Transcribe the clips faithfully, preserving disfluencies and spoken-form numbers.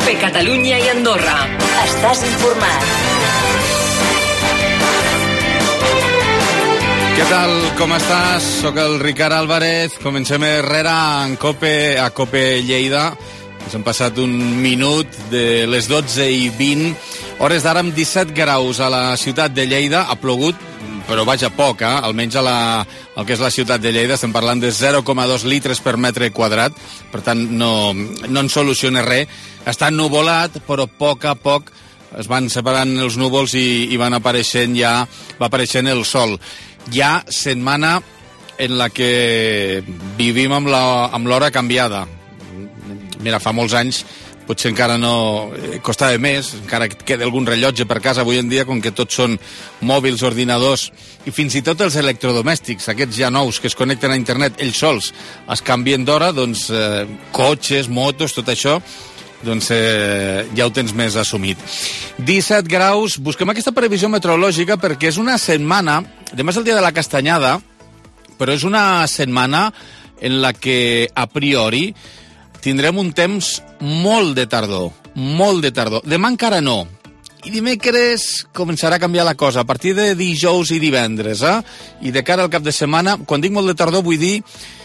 Cope Catalunya i Andorra. Estàs informat. Què tal? Com estàs? Soc el Ricard Álvarez. Comencem Herrera en Cope, a Cope Lleida. Ens hem passat un minut de les dotze i vint. Hores d'ara amb disset graus a la ciutat de Lleida. Ha plogut, però vaja poc, eh? Almenys a la, el que és la ciutat de Lleida. Estem parlant de zero coma dos litres per metre quadrat. Per tant, no, no en soluciona res. Està ennuvolat, però a poc a poc es van separant els núvols i, i van apareixent ja, va apareixent el sol. Hi ha setmana en la que vivim amb la, amb l'hora canviada. Mira, fa molts anys potser encara no costava més, encara queda algun rellotge per casa avui en dia, com que tots són mòbils, ordinadors i fins i tot els electrodomèstics, aquests ja nous que es connecten a internet, ells sols es canvien d'hora, doncs eh, cotxes, motos, tot això, doncs eh, ja ho tens més assumit. disset graus, busquem aquesta previsió meteorològica perquè és una setmana, demà és el dia de la castanyada, però és una setmana en la que a priori tindrem un temps molt de tardor, molt de tardor. Demà encara no. I dimecres començarà a canviar la cosa, a partir de dijous i divendres, eh? I de cara al cap de setmana, quan dic molt de tardor vull dir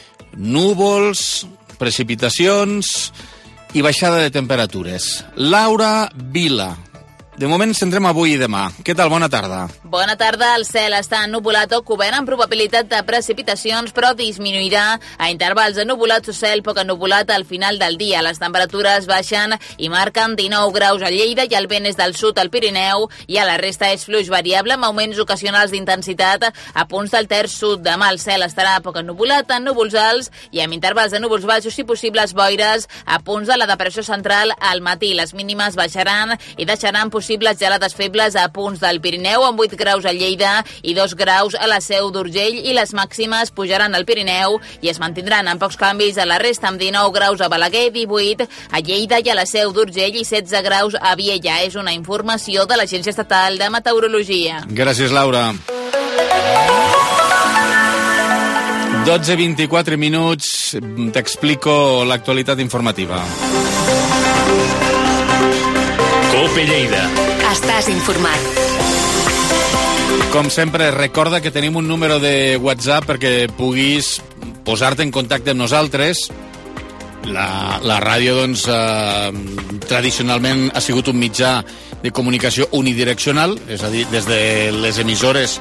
núvols, precipitacions i baixada de temperatures. Laura Vila. De moment ens centrem avui i demà. Què tal? Bona tarda. Bona tarda. El cel està ennuvolat o cobert amb probabilitat de precipitacions, però disminuirà a intervals ennubulats o cel poc ennuvolat al final del dia. Les temperatures baixen i marquen dinou graus a Lleida i el vent és del sud al Pirineu i a la resta és fluix variable amb augments ocasionals d'intensitat a punts del terç sud. Demà el cel estarà poc ennuvolat en núvols alts i amb intervals de núvols baixos i possibles boires a punts de la depressió central al matí. Les mínimes baixaran i deixaran possibles gelades febles a punts del Pirineu amb vuit graus a Lleida i dos graus a la Seu d'Urgell i les màximes pujaran al Pirineu i es mantindran amb pocs canvis a la resta amb dinou graus a Balaguer, divuit a Lleida i a la Seu d'Urgell i setze graus a Viella. És una informació de l'Agència Estatal de Meteorologia. Gràcies, Laura. dotze i vint-i-quatre minuts, t'explico l'actualitat informativa. Cope Lleida. Estàs informat. Com sempre, recorda que tenim un número de WhatsApp perquè puguis posar-te en contacte amb nosaltres. La, la ràdio, doncs, eh, tradicionalment ha sigut un mitjà de comunicació unidireccional, és a dir, des de les emissores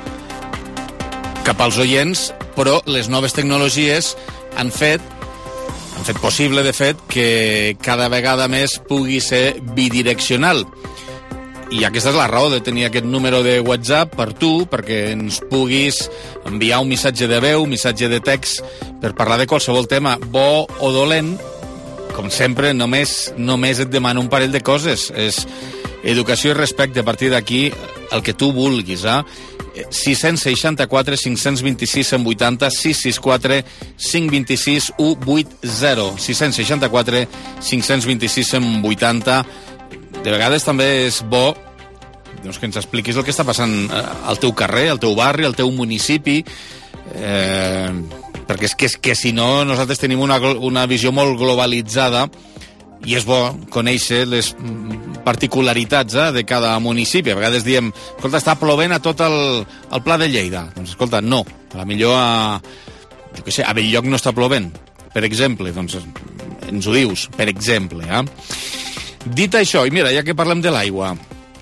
cap als oients, però les noves tecnologies han fet han fet possible, de fet, que cada vegada més pugui ser bidireccional. I aquesta és la raó de tenir aquest número de WhatsApp per tu, perquè ens puguis enviar un missatge de veu, un missatge de text, per parlar de qualsevol tema, bo o dolent. Com sempre, només, només et demano un parell de coses. És educació i respecte. A partir d'aquí, el que tu vulguis, eh? sis seixanta-quatre, cinc vint sis, cent vuitanta, sis sis quatre, cinc dos sis, u vuit zero. sis seixanta-quatre, cinc vint sis, cent vuitanta. De vegades també és bo, doncs, que ens expliquis el que està passant al teu carrer, al teu barri, al teu municipi, eh, perquè és que, és que si no nosaltres tenim una, una visió molt globalitzada i és bo conèixer les particularitats eh, de cada municipi. A vegades diem, escolta, està plovent a tot el, el Pla de Lleida. Doncs escolta, no, a la millor a, jo què sé, a Belllloc no està plovent, per exemple. Doncs ens ho dius, per exemple. Eh? Dit això, i mira, ja que parlem de l'aigua,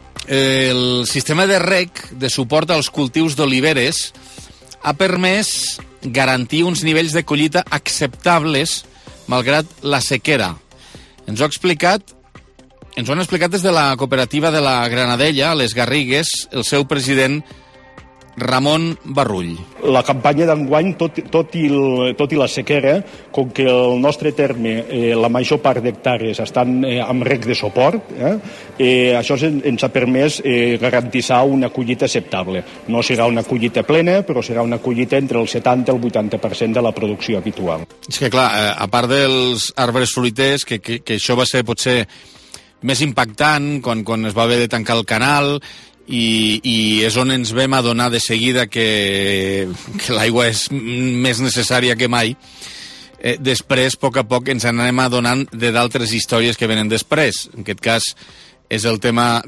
el sistema de reg de suport als cultius d'oliveres ha permès garantir uns nivells de collita acceptables malgrat la sequera. Ens ho ha explicat, ens ho han explicat des de la cooperativa de la Granadella, a les Garrigues, el seu president Ramon Barrull. La campanya d'enguany, tot, tot, i el, tot i la sequera, com que el nostre terme, eh, la major part d'hectàrees estan eh, amb reg de suport, eh, eh, això ens ha permès eh, garantitzar una collita acceptable. No serà una collita plena, però serà una collita entre el setanta i el vuitanta per cent de la producció habitual. És que, clar, a part dels arbres fruiters, que, que, que això va ser potser més impactant quan, quan es va haver de tancar el canal, i, i és on ens vam adonar de seguida que, que l'aigua és més necessària que mai. eh, després, a poc a poc, ens anem adonant de d'altres històries que venen després. En aquest cas, és el tema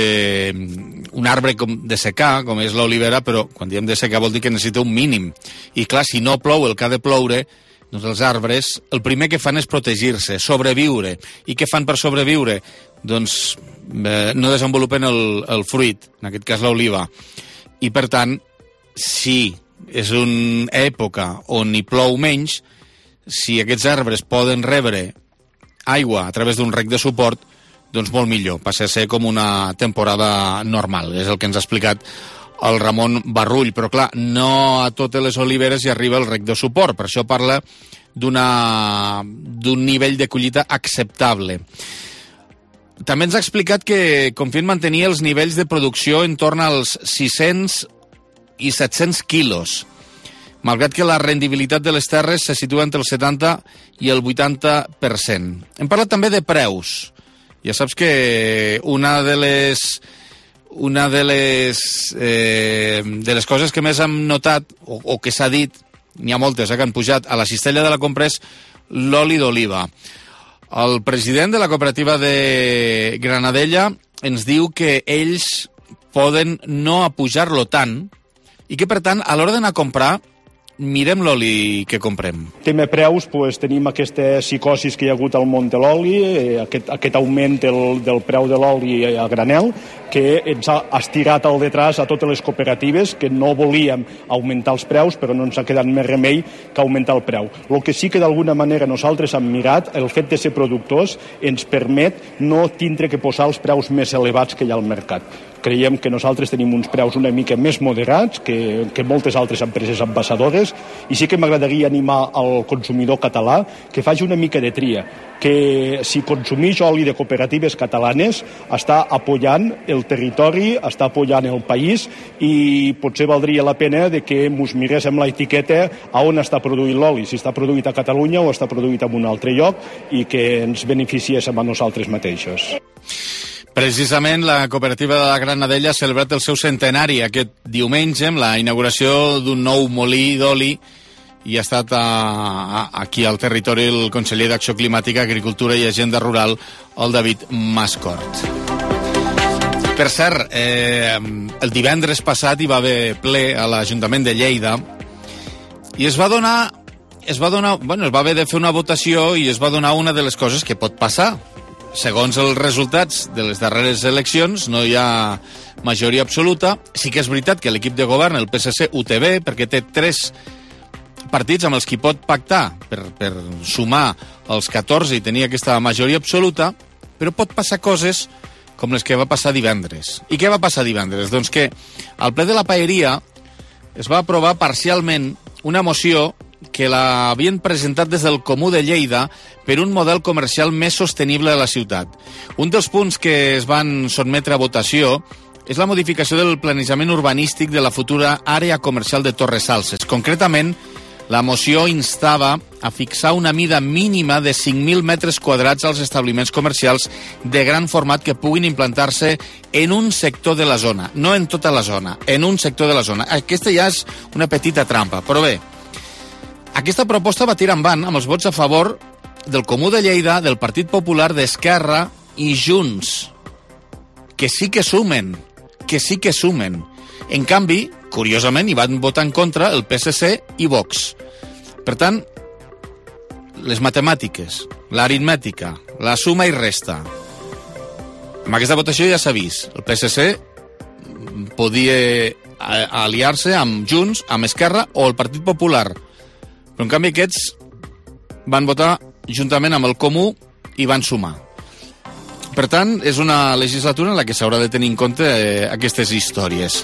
d'un arbre com de secà, com és l'olivera, però quan diem de secà vol dir que necessita un mínim. I clar, si no plou el que ha de ploure, doncs els arbres, el primer que fan és protegir-se, sobreviure. I què fan per sobreviure? Doncs eh, no desenvolupen el, el fruit, en aquest cas l'oliva. I per tant, si és una època on hi plou menys, si aquests arbres poden rebre aigua a través d'un rec de suport, doncs molt millor, passa a ser com una temporada normal. És el que ens ha explicat el Ramon Barrull, però clar, no a totes les oliveres hi arriba el rec de suport, per això parla d'una d'un nivell de collita acceptable. També ens ha explicat que confien mantenir els nivells de producció en torn als sis-cents i set-cents quilos, malgrat que la rendibilitat de les terres se situa entre el setanta i el vuitanta per cent. Hem parlat també de preus. Ja saps que una de les una de les eh, de les coses que més hem notat o, o que s'ha dit, n'hi ha moltes eh, que han pujat a la cistella de la compra, és l'oli d'oliva. El president de la cooperativa de Granadella ens diu que ells poden no apujar-lo tant i que, per tant, a l'hora d'anar a comprar, mirem l'oli que comprem. Tema preus, pues, tenim aquesta psicosis que hi ha hagut al món de l'oli, eh, aquest, aquest augment del, del preu de l'oli a granel, que ens ha estirat al detrás a totes les cooperatives, que no volíem augmentar els preus, però no ens ha quedat més remei que augmentar el preu. El que sí que d'alguna manera nosaltres hem mirat, el fet de ser productors ens permet no tindre que posar els preus més elevats que hi ha al mercat. Creiem que nosaltres tenim uns preus una mica més moderats que, que moltes altres empreses envasadores, i sí que m'agradaria animar al consumidor català que faci una mica de tria, que si consumeix oli de cooperatives catalanes està apoyant el territori, està apoyant el país, i potser valdria la pena de que ens miréssim la etiqueta a on està produït l'oli, si està produït a Catalunya o està produït en un altre lloc, i que ens beneficiéssim a nosaltres mateixos. Precisament la cooperativa de la Granadella ha celebrat el seu centenari aquest diumenge amb la inauguració d'un nou molí d'oli, i ha estat a, a, aquí al territori el conseller d'Acció Climàtica, Agricultura i Agenda Rural, el David Mascort. Per cert, eh, el divendres passat hi va haver ple a l'Ajuntament de Lleida i es va donar, es va donar, bueno, es va haver de fer una votació i es va donar una de les coses que pot passar. Segons els resultats de les darreres eleccions, no hi ha majoria absoluta. Sí que és veritat que l'equip de govern, el P S C, ho té bé, perquè té tres partits amb els qui pot pactar per, per sumar els catorze i tenir aquesta majoria absoluta, però pot passar coses com les que va passar divendres. I què va passar divendres? Doncs que al ple de la Paeria es va aprovar parcialment una moció que l'havien presentat des del Comú de Lleida per un model comercial més sostenible a la ciutat. Un dels punts que es van sotmetre a votació és la modificació del planejament urbanístic de la futura àrea comercial de Torres Salses. Concretament, la moció instava a fixar una mida mínima de cinc mil metres quadrats als establiments comercials de gran format que puguin implantar-se en un sector de la zona, no en tota la zona, en un sector de la zona. Aquesta ja és una petita trampa, però bé, aquesta proposta va tirar endavant amb els vots a favor del Comú de Lleida, del Partit Popular, d'Esquerra i Junts, que sí que sumen, que sí que sumen. En canvi, curiosament, hi van votar en contra el P S C i Vox. Per tant, les matemàtiques, l'aritmètica, la suma i resta. Amb aquesta votació ja s'ha vist. El P S C podia aliar-se amb Junts, amb Esquerra o el Partit Popular. Però, en canvi, aquests van votar juntament amb el Comú i van sumar. Per tant, és una legislatura en la que s'haurà de tenir en compte eh, aquestes històries.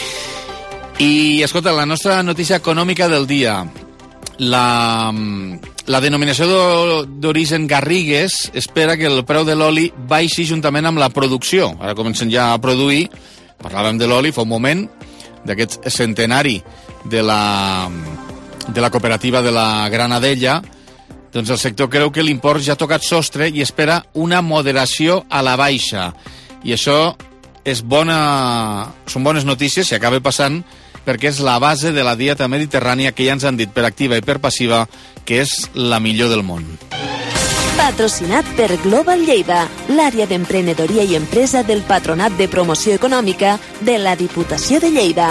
I, escolta, la nostra notícia econòmica del dia. La, la denominació d'origen Garrigues espera que el preu de l'oli baixi juntament amb la producció. Ara comencen ja a produir. Parlàvem de l'oli fa un moment, d'aquest centenari de la... de la cooperativa de la Granadella. Doncs el sector creu que l'import ja ha tocat sostre i espera una moderació a la baixa. I això és bona, són bones notícies si acaba passant perquè és la base de la dieta mediterrània que ja ens han dit per activa i per passiva que és la millor del món. Patrocinat per Global Lleida, l'àrea d'emprenedoria i empresa del Patronat de Promoció Econòmica de la Diputació de Lleida.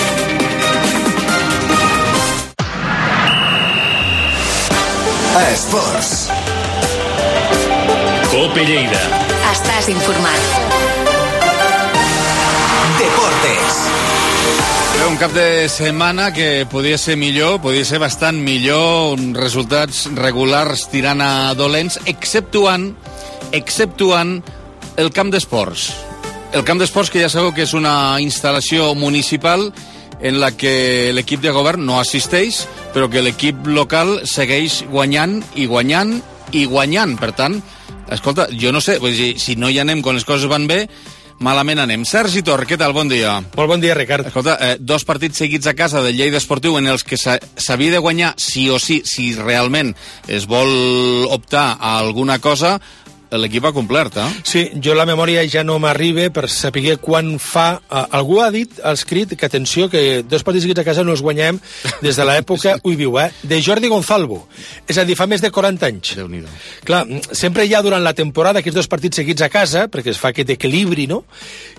Esports. Cope Lleida. Estàs informat. Deportes. Un cap de setmana que podia ser millor, podia ser bastant millor, resultats regulars tirant a dolents, exceptuant, exceptuant el camp d'esports. El camp d'esports, que ja sabeu que és una instal·lació municipal en la que l'equip de govern no assisteix, però que l'equip local segueix guanyant i guanyant i guanyant. Per tant, escolta, jo no sé, si no hi anem quan les coses van bé, malament anem. Sergi Tor, què tal? Bon dia. Molt bon dia, Ricard. Escolta, eh, dos partits seguits a casa del Lleida Esportiu en els que s'havia de guanyar sí o sí, si realment es vol optar a alguna cosa. L'equip ha complert, eh? Sí, jo la memòria ja no m'arriba per saber quan fa... Uh, algú ha dit, ha escrit, que atenció, que dos partits seguits a casa no els guanyem des de l'època, ui viu, eh? de Jordi Gonzalvo. És a dir, fa més de quaranta anys. Déu-n'hi-do. Clar, sempre hi ha durant la temporada aquests dos partits seguits a casa, perquè es fa aquest equilibri, no?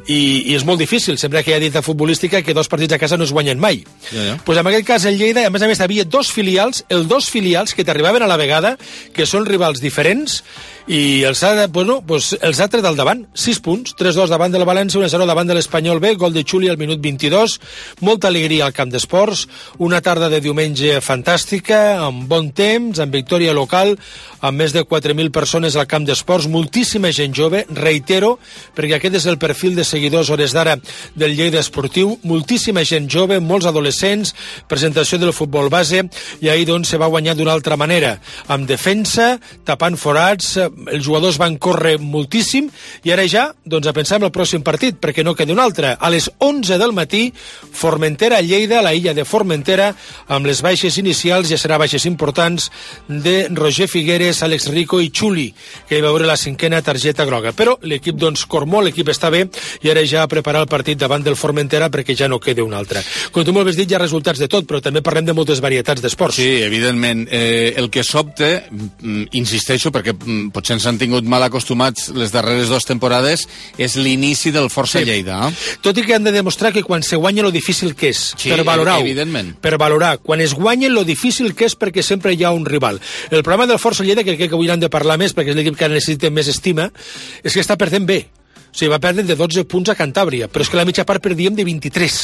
I, i és molt difícil, sempre que hi ha dita futbolística, que dos partits a casa no es guanyen mai. Ja, ja. Pues en aquest cas el Lleida, a més a més, havia dos filials, els dos filials que t'arribaven a la vegada, que són rivals diferents, i els ha, bueno, pues, els ha tret al davant, sis punts, tres dos davant del València, un a zero davant de l'Espanyol B, gol de Xuli al minut vint-i-dos, molta alegria al camp d'esports, una tarda de diumenge fantàstica, amb bon temps, amb victòria local, amb més de quatre mil persones al camp d'esports, moltíssima gent jove, reitero, perquè aquest és el perfil de seguidors hores d'ara del Lleida Esportiu, moltíssima gent jove, molts adolescents, presentació del futbol base, i ahir doncs se va guanyar d'una altra manera, amb defensa, tapant forats, els jugadors van córrer moltíssim, i ara ja, doncs a pensar en el pròxim partit, perquè no queda un altre. A les onze del matí, Formentera-Lleida, la illa de Formentera, amb les baixes inicials, ja serà baixes importants, de Roger Figueres, Àlex Rico i Xuli, que hi va veure la cinquena targeta groga. Però l'equip, doncs, cormó, l'equip està bé, i ara ja a preparar el partit davant del Formentera perquè ja no queda un altre. Com tu molt has dit, hi ha resultats de tot, però també parlem de moltes varietats d'esports. Sí, evidentment. Eh, el que sobte, insisteixo, perquè potser ens han tingut mal acostumats les darreres dues temporades, és l'inici del Força sí. Lleida. Eh? Tot i que han de demostrar que quan se guanya lo difícil que és, sí, per valorar-ho. Evidentment. Per valorar. Quan es guanya lo difícil que és perquè sempre hi ha un rival. El problema del Força Lleida, que crec que avui han de parlar més, perquè és l'equip que necessita més estima, és que està perdent bé. O sigui, va perdre de dotze punts a Cantàbria, però és que la mitja part perdíem de vint-i-tres.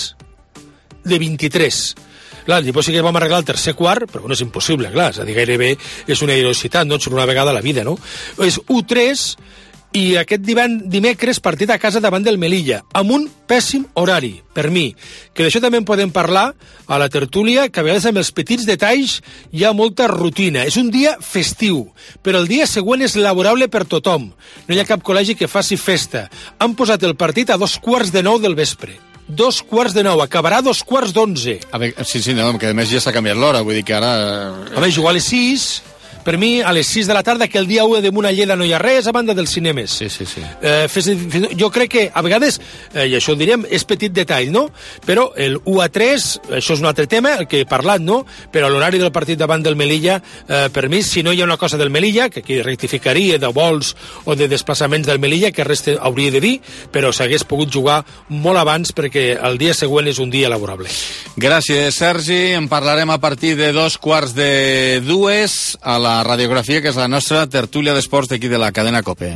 De vint-i-tres. Clar, llavors sí que vam arreglar el tercer quart, però no és impossible, clar, és a dir, gairebé és una heroïcitat, no? Surt una vegada a la vida, no? És u tres, i aquest divend, dimecres partit a casa davant del Melilla, amb un pèssim horari, per mi, que d'això també en podem parlar a la tertúlia, que a vegades amb els petits detalls hi ha molta rutina. És un dia festiu, però el dia següent és laborable per tothom. No hi ha cap col·legi que faci festa. Han posat el partit a dos quarts de nou del vespre. Dos quarts de nou, acabarà dos quarts d'onze. Sí, sí, no, que a més ja s'ha canviat l'hora, vull dir que ara... Home, jugar a les sis... Per mi, a les sis de la tarda, que el dia u de Muna Lleida no hi ha res, a banda dels cinemes. Sí, sí, sí. Eh, fes, jo crec que, a vegades, eh, i això ho diríem, és petit detall, no? Però el u a tres, això és un altre tema, el que he parlat, no? Però l'horari del partit davant del Melilla, eh, per mi, si no hi ha una cosa del Melilla, que aquí rectificaria de vols o de desplaçaments del Melilla, que res hauria de dir, però s'hagués pogut jugar molt abans, perquè el dia següent és un dia laborable. Gràcies, Sergi. En parlarem a partir de dos quarts de dues a la radiografia, que és la nostra tertúlia d'esports d'aquí de la cadena COPE.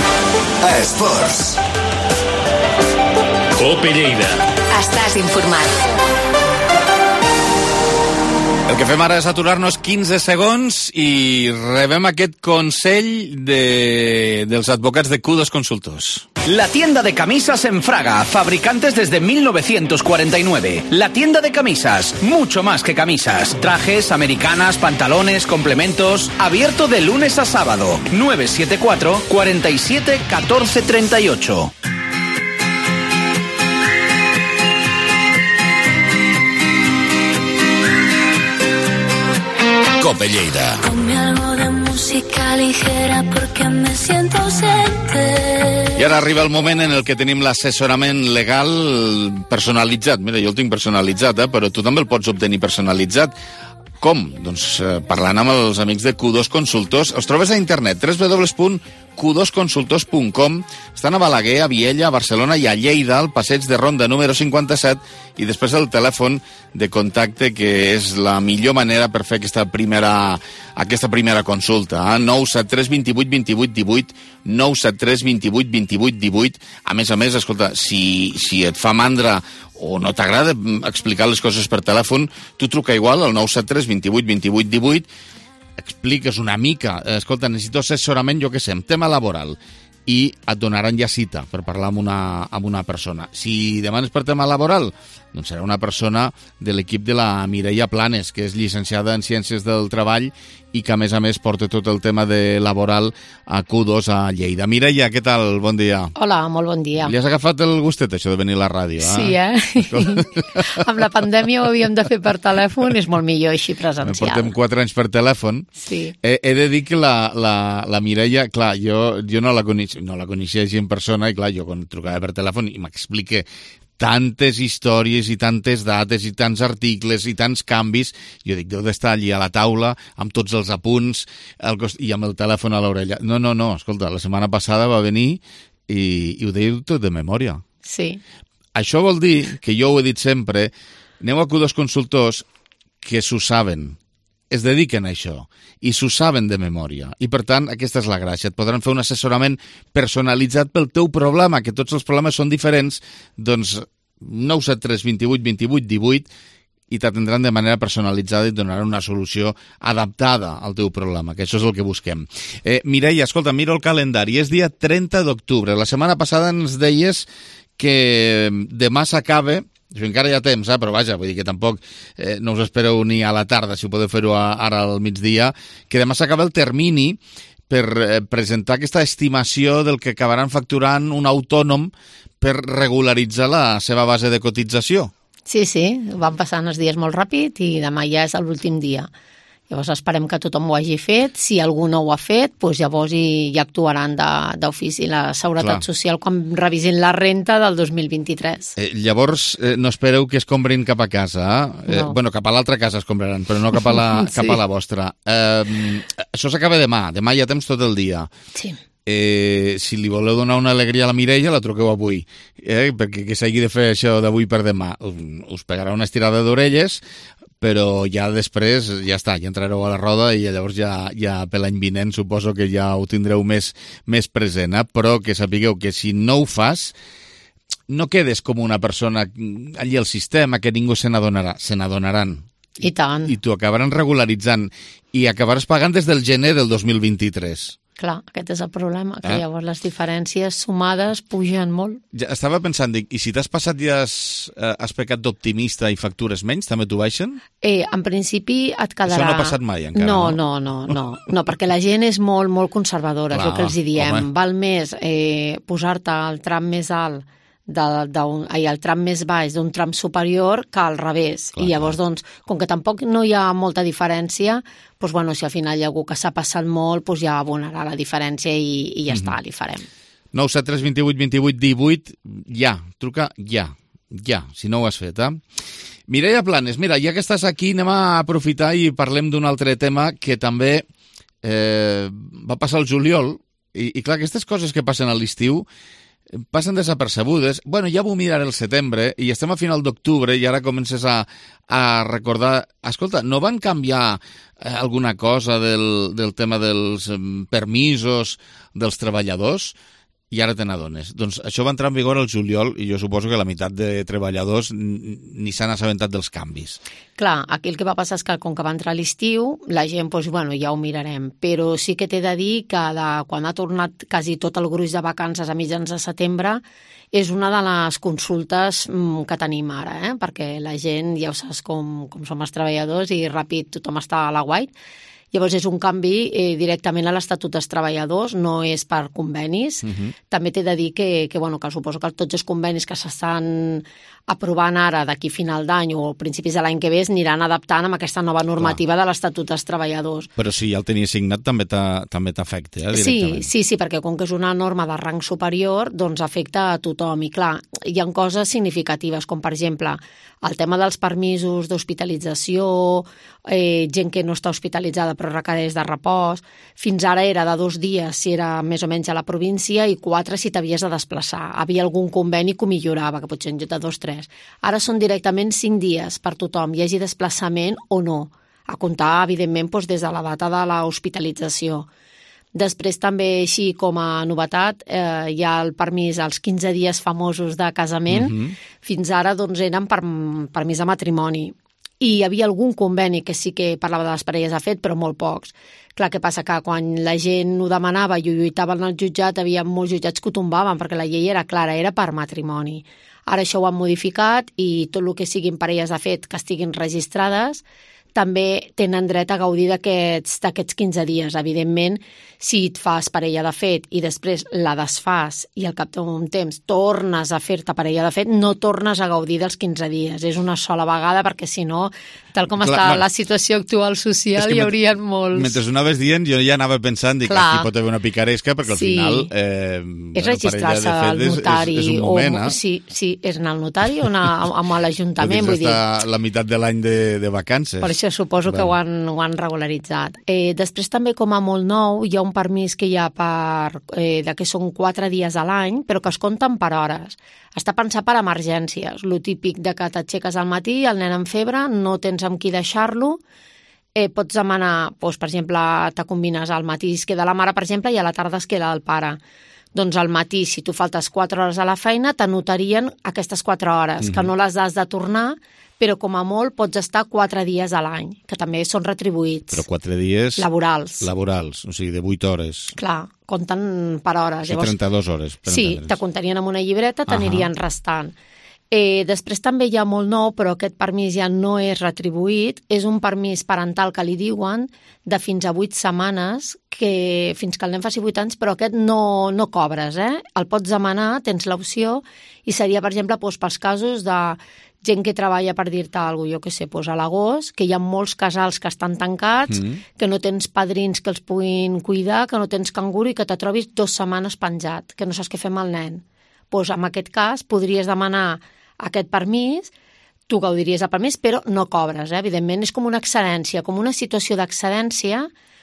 Esports. COPE Lleida. Estàs informat. El que fem ara és aturar-nos quinze segons i rebem aquest consell de, dels advocats de Kudos Consultors. La tienda de camisas en Fraga, fabricantes desde mil novecientos cuarenta y nueve. La tienda de camisas, mucho más que camisas. Trajes, americanas, pantalones, complementos. Abierto de lunes a sábado. nueve siete cuatro, cuatro siete, uno cuatro tres ocho. Cope Lleida. Ponme algo de música ligera porque me siento ausente. I ara arriba el moment en el que tenim l'assessorament legal personalitzat. Mira, jo el tinc personalitzat, eh? Però tu també el pots obtenir personalitzat. Com? Doncs eh, parlant amb els amics de Q dos Consultors. Els trobes a internet, w w w punt q dos consultors punt com. Estan a Balaguer, a Viella, a Barcelona i a Lleida, al passeig de Ronda número cinquanta-set, i després el telèfon de contacte, que és la millor manera per fer aquesta primera, aquesta primera consulta. Eh? nou set tres dos vuit dos vuit un vuit, nou set tres dos vuit dos vuit un vuit. A més a més, escolta, si, si et fa mandra o no t'agrada explicar les coses per telèfon, tu truca igual al nou set tres dos vuit dos vuit un vuit, expliques una mica, escolta, necessito assessorament, jo què sé, en tema laboral, i et donaran ja cita per parlar amb una, amb una persona. Si demanes per tema laboral, doncs serà una persona de l'equip de la Mireia Planes, que és llicenciada en Ciències del Treball i que, a més a més, porta tot el tema de laboral a Q dos a Lleida. Mireia, què tal? Bon dia. Hola, molt bon dia. Li has agafat el gustet, això de venir a la ràdio, eh? Sí, eh? Amb la pandèmia ho havíem de fer per telèfon, és molt millor així presencial. Portem quatre anys per telèfon. Sí. He, he de dir que la, la, la Mireia, clar, jo, jo no la coneixia, no la coneixia així en persona, i clar, jo quan trucava per telèfon i m'explica tantes històries i tantes dates i tants articles i tants canvis, jo dic, deu d'estar allí a la taula amb tots els apunts el cost... i amb el telèfon a l'orella. No, no, no, escolta, la setmana passada va venir i, i ho deia tot de memòria. Sí. Això vol dir que jo ho he dit sempre, aneu a Q dos Consultors que s'ho saben, es dediquen a això i s'ho saben de memòria, i per tant aquesta és la gràcia, et podran fer un assessorament personalitzat pel teu problema, que tots els problemes són diferents. Doncs nou set tres dos vuit dos vuit un vuit i t'atendran de manera personalitzada i et donaran una solució adaptada al teu problema, que això és el que busquem. eh, Mireia, escolta, miro el calendari, és dia trenta d'octubre. La setmana passada ens deies que demà s'acaba. Això encara hi ha temps, eh? Però vaja, vull dir que tampoc eh, no us espereu ni a la tarda, si ho podeu fer-ho ara al migdia, que demà s'acaba el termini per eh, presentar aquesta estimació del que acabaran facturant un autònom per regularitzar la seva base de cotització. Sí, sí, van passant els dies molt ràpid i demà ja és l'últim dia. Llavors esperem que tothom ho hagi fet. Si algú no ho ha fet, doncs llavors hi, hi actuaran d'ofici la Seguretat Clar. Social quan revisin la renta del dos mil vint-i-tres. Eh, llavors, eh, no espereu que es comprin cap a casa. Eh? Eh, No. bueno, cap a l'altra casa es compraran, però no cap a la, Sí. cap a la vostra. Eh, això s'acaba demà. Demà hi ha temps tot el dia. Sí. Eh, si li voleu donar una alegria a la Mireia, la truqueu avui, eh? Perquè que s'hagi de fer això d'avui per demà. Us pegarà una estirada d'orelles, però ja després, ja està, ja entrareu a la roda i llavors ja, ja per l'any vinent suposo que ja ho tindreu més, més present, eh? Però que sapigueu que si no ho fas, no quedes com una persona allí al sistema que ningú se n'adonarà, se n'adonaran. I tant. I t'ho acabaran regularitzant i acabaràs pagant des del gener del dos mil vint-i-tres. Clar, aquest és el problema, que Eh? llavors les diferències sumades pugen molt. Ja estava pensant, dic, i si t'has passat i has, eh, has pecat d'optimista i factures menys, també t'ho baixen? Eh, en principi et quedarà... Això no ha passat mai, encara, no? no? No, no, no, no, perquè la gent és molt, molt conservadora, Clar, és el que els hi diem. home. Val més eh, posar-te al tram més alt de, de un, ai, el tram més baix d'un tram superior que al revés. Clar, I llavors, doncs, com que tampoc no hi ha molta diferència, doncs, bueno, si al final hi ha algú que s'ha passat molt, doncs ja abonarà la diferència i, i ja Mhm. està, li farem. nou set tres dos vuit dos vuit un vuit, ja, truca ja, ja, si no ho has fet, eh? Mireia Planes, mira, ja que estàs aquí, anem a aprofitar i parlem d'un altre tema que també eh, va passar al juliol, i, i clar, aquestes coses que passen a l'estiu passen desapercebudes. Bueno, ja ho mirar el setembre i estem a final d'octubre i ara comences a, a recordar... Escolta, no van canviar eh, alguna cosa del, del tema dels eh, permisos dels treballadors? I ara te n'adones. Doncs això va entrar en vigor el juliol i jo suposo que la meitat de treballadors ni s'han assabentat dels canvis. Clar, aquí el que va passar és que com que va entrar l'estiu, la gent, doncs, bueno, ja ho mirarem, però sí que t'he de dir que de, quan ha tornat quasi tot el gruix de vacances a mitjans de setembre, és una de les consultes mm, que tenim ara, eh? Perquè la gent, ja ho saps com, com som els treballadors i ràpid tothom està a la guai, Llavors és un canvi eh, directament a l'Estatut dels Treballadors, no és per convenis. Uh-huh. També t'he de dir que, que, bueno, que suposo que tots els convenis que s'estan aprovant ara d'aquí final d'any o principis de l'any que ve aniran adaptant amb aquesta nova normativa Clar. de l'Estatut dels Treballadors. Però si ja el tenies signat també t'afecta, eh, directament. Sí, sí, sí, perquè com que és una norma de rang superior, doncs afecta a tothom. I clar, hi ha coses significatives, com per exemple el tema dels permisos d'hospitalització, eh, gent que no està hospitalitzada però requereix de repòs. Fins ara era de dos dies si era més o menys a la província i quatre si t'havies de desplaçar. Havia algun conveni que ho millorava, que potser en lloc de dos, tres. Ara són directament cinc dies per tothom, hi hagi desplaçament o no, a comptar, evidentment, doncs, des de la data de l'hospitalització. Després també, així com a novetat, eh, hi ha el permís als quinze dies famosos de casament. Uh-huh. Fins ara doncs, eren per permís de matrimoni. I hi havia algun conveni que sí que parlava de les parelles de fet, però molt pocs. Clar, què passa? Que quan la gent ho demanava i ho lluitaven al jutjat, hi havia molts jutjats que ho tombaven, perquè la llei era clara, era per matrimoni. Ara això ho han modificat i tot el que siguin parelles de fet que estiguin registrades també tenen dret a gaudir d'aquests d'aquests quinze dies. Evidentment, si et fas parella de fet i després la desfas i al cap d'un temps tornes a fer-te parella de fet, no tornes a gaudir dels quinze dies. És una sola vegada perquè, si no, tal com Clar, està man... la situació actual social, hi haurien met... molts... Mentre ho anaves dient, jo ja anava pensant que aquí pot haver una picaresca perquè al sí. final... Eh, és registrar-se al notari. És, és, és un moment, o, eh? Sí, sí, és anar al notari o anar amb l'Ajuntament. Vull dir, la meitat de l'any de, de vacances. Per això suposo que ho han, ho han regularitzat. Eh, després també, com a molt nou, hi ha un permís que hi ha per, eh, de que són quatre dies a l'any, però que es compten per hores. Està pensat per emergències. Lo típic de que t'aixeques al matí, el nen amb febre, no tens amb qui deixar-lo, eh, pots demanar, doncs, per exemple, te combines al matí es queda la mare, per exemple, i a la tarda es queda el pare. Doncs al matí, si tu faltes quatre hores a la feina, t'anotarien aquestes quatre hores, mm-hmm. que no les has de tornar, però com a molt pots estar quatre dies a l'any, que també són retribuïts. Però quatre dies... Laborals. Laborals, o sigui, de vuit hores. Clar, compten per hores. Sí, Llavors, trenta-dues hores. Per sí, te comptarien amb una llibreta, t'anirien uh-huh. restant. Eh, després també hi ha molt nou, però aquest permís ja no és retribuït, és un permís parental que li diuen de fins a vuit setmanes, que fins que el nen faci vuit anys, però aquest no, no cobres, eh? El pots demanar, tens l'opció, i seria, per exemple, doncs, pels casos de gent que treballa, per dir-te alguna cosa, jo què sé, doncs a l'agost, que hi ha molts casals que estan tancats, mm. que no tens padrins que els puguin cuidar, que no tens cangur i que te trobis dues setmanes penjat, que no saps què fer amb el nen. Doncs en aquest cas podries demanar aquest permís, tu gaudiries del permís, però no cobres, eh? Evidentment és com una excedència, com una situació d'excedència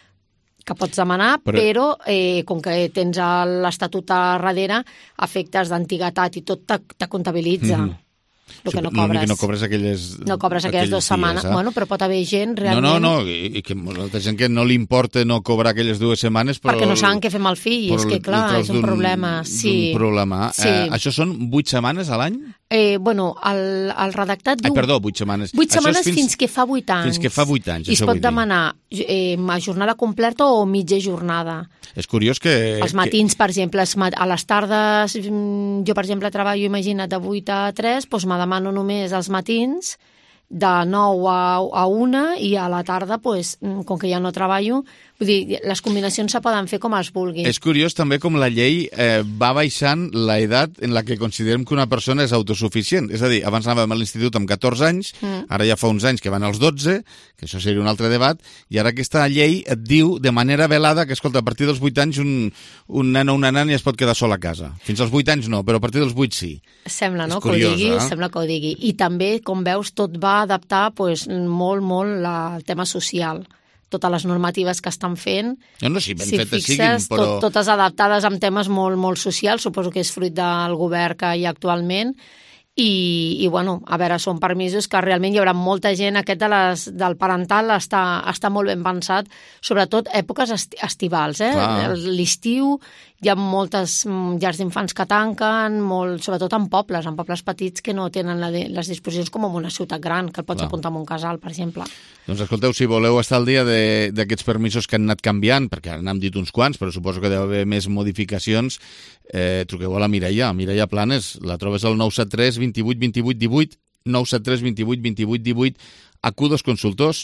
que pots demanar, però, però eh, com que tens l'Estatut a darrere, efectes d'antiguitat i tot te, te comptabilitza. Mm-hmm. El que no cobres. Que no cobres aquelles... No cobres aquelles dues setmanes. Eh? Bueno, però pot haver gent realment... No, no, no, i que molta gent que no li importa no cobrar aquelles dues setmanes, però... Perquè no saben què fer amb el fill, és que clar, és un problema. Sí. Un problema. Sí. Eh, això són vuit setmanes a l'any? Eh, bueno, el, el redactat diu... Ai, perdó, vuit setmanes. Vuit setmanes fins, fins que fa vuit anys. Fins que fa vuit anys, I es pot demanar eh, a jornada completa o mitja jornada. És curiós que... Els matins, que... per exemple, a les tardes, jo, per exemple, treballo, imagina't, de vuit a tres, doncs me demano només els matins, de nou a, a una, i a la tarda, doncs, com que ja no treballo, vull dir, les combinacions se poden fer com es vulgui. És curiós també com la llei eh, va baixant l'edat en la que considerem que una persona és autosuficient. És a dir, abans anàvem a l'institut amb catorze anys, mm. ara ja fa uns anys que van als dotze, que això seria un altre debat, i ara aquesta llei et diu de manera velada que, escolta, a partir dels vuit anys un, un nen o una nena ja es pot quedar sol a casa. Fins als vuit anys no, però a partir dels vuit sí. Sembla, no? És curiós, que ho digui, eh? Sembla que ho digui. I també, com veus, tot va adaptar pues, molt, molt la, el tema social. Totes les normatives que estan fent, no, no, sí, ben si fetes fixes, siguin, però... tot, totes adaptades amb temes molt, molt socials, suposo que és fruit del govern que hi ha actualment, i, i bueno, a veure, són permisos que realment hi haurà molta gent, aquest de les, del parental està, està molt ben pensat, sobretot èpoques esti, estivals, eh? L'estiu hi ha moltes llars d'infants que tanquen, molt, sobretot en pobles, en pobles petits que no tenen la de, les disposicions com en una ciutat gran, que el pots Clar. apuntar en un casal, per exemple. Doncs escolteu, si voleu estar al dia d'aquests permisos que han anat canviant, perquè ara n'hem dit uns quants, però suposo que deu haver més modificacions, eh, truqueu a la Mireia, Mireia Planes, la trobes al nou set tres, vint vuit, vint vuit, divuit, nou set tres, vint vuit, vint vuit, divuit, Acudos Consultors.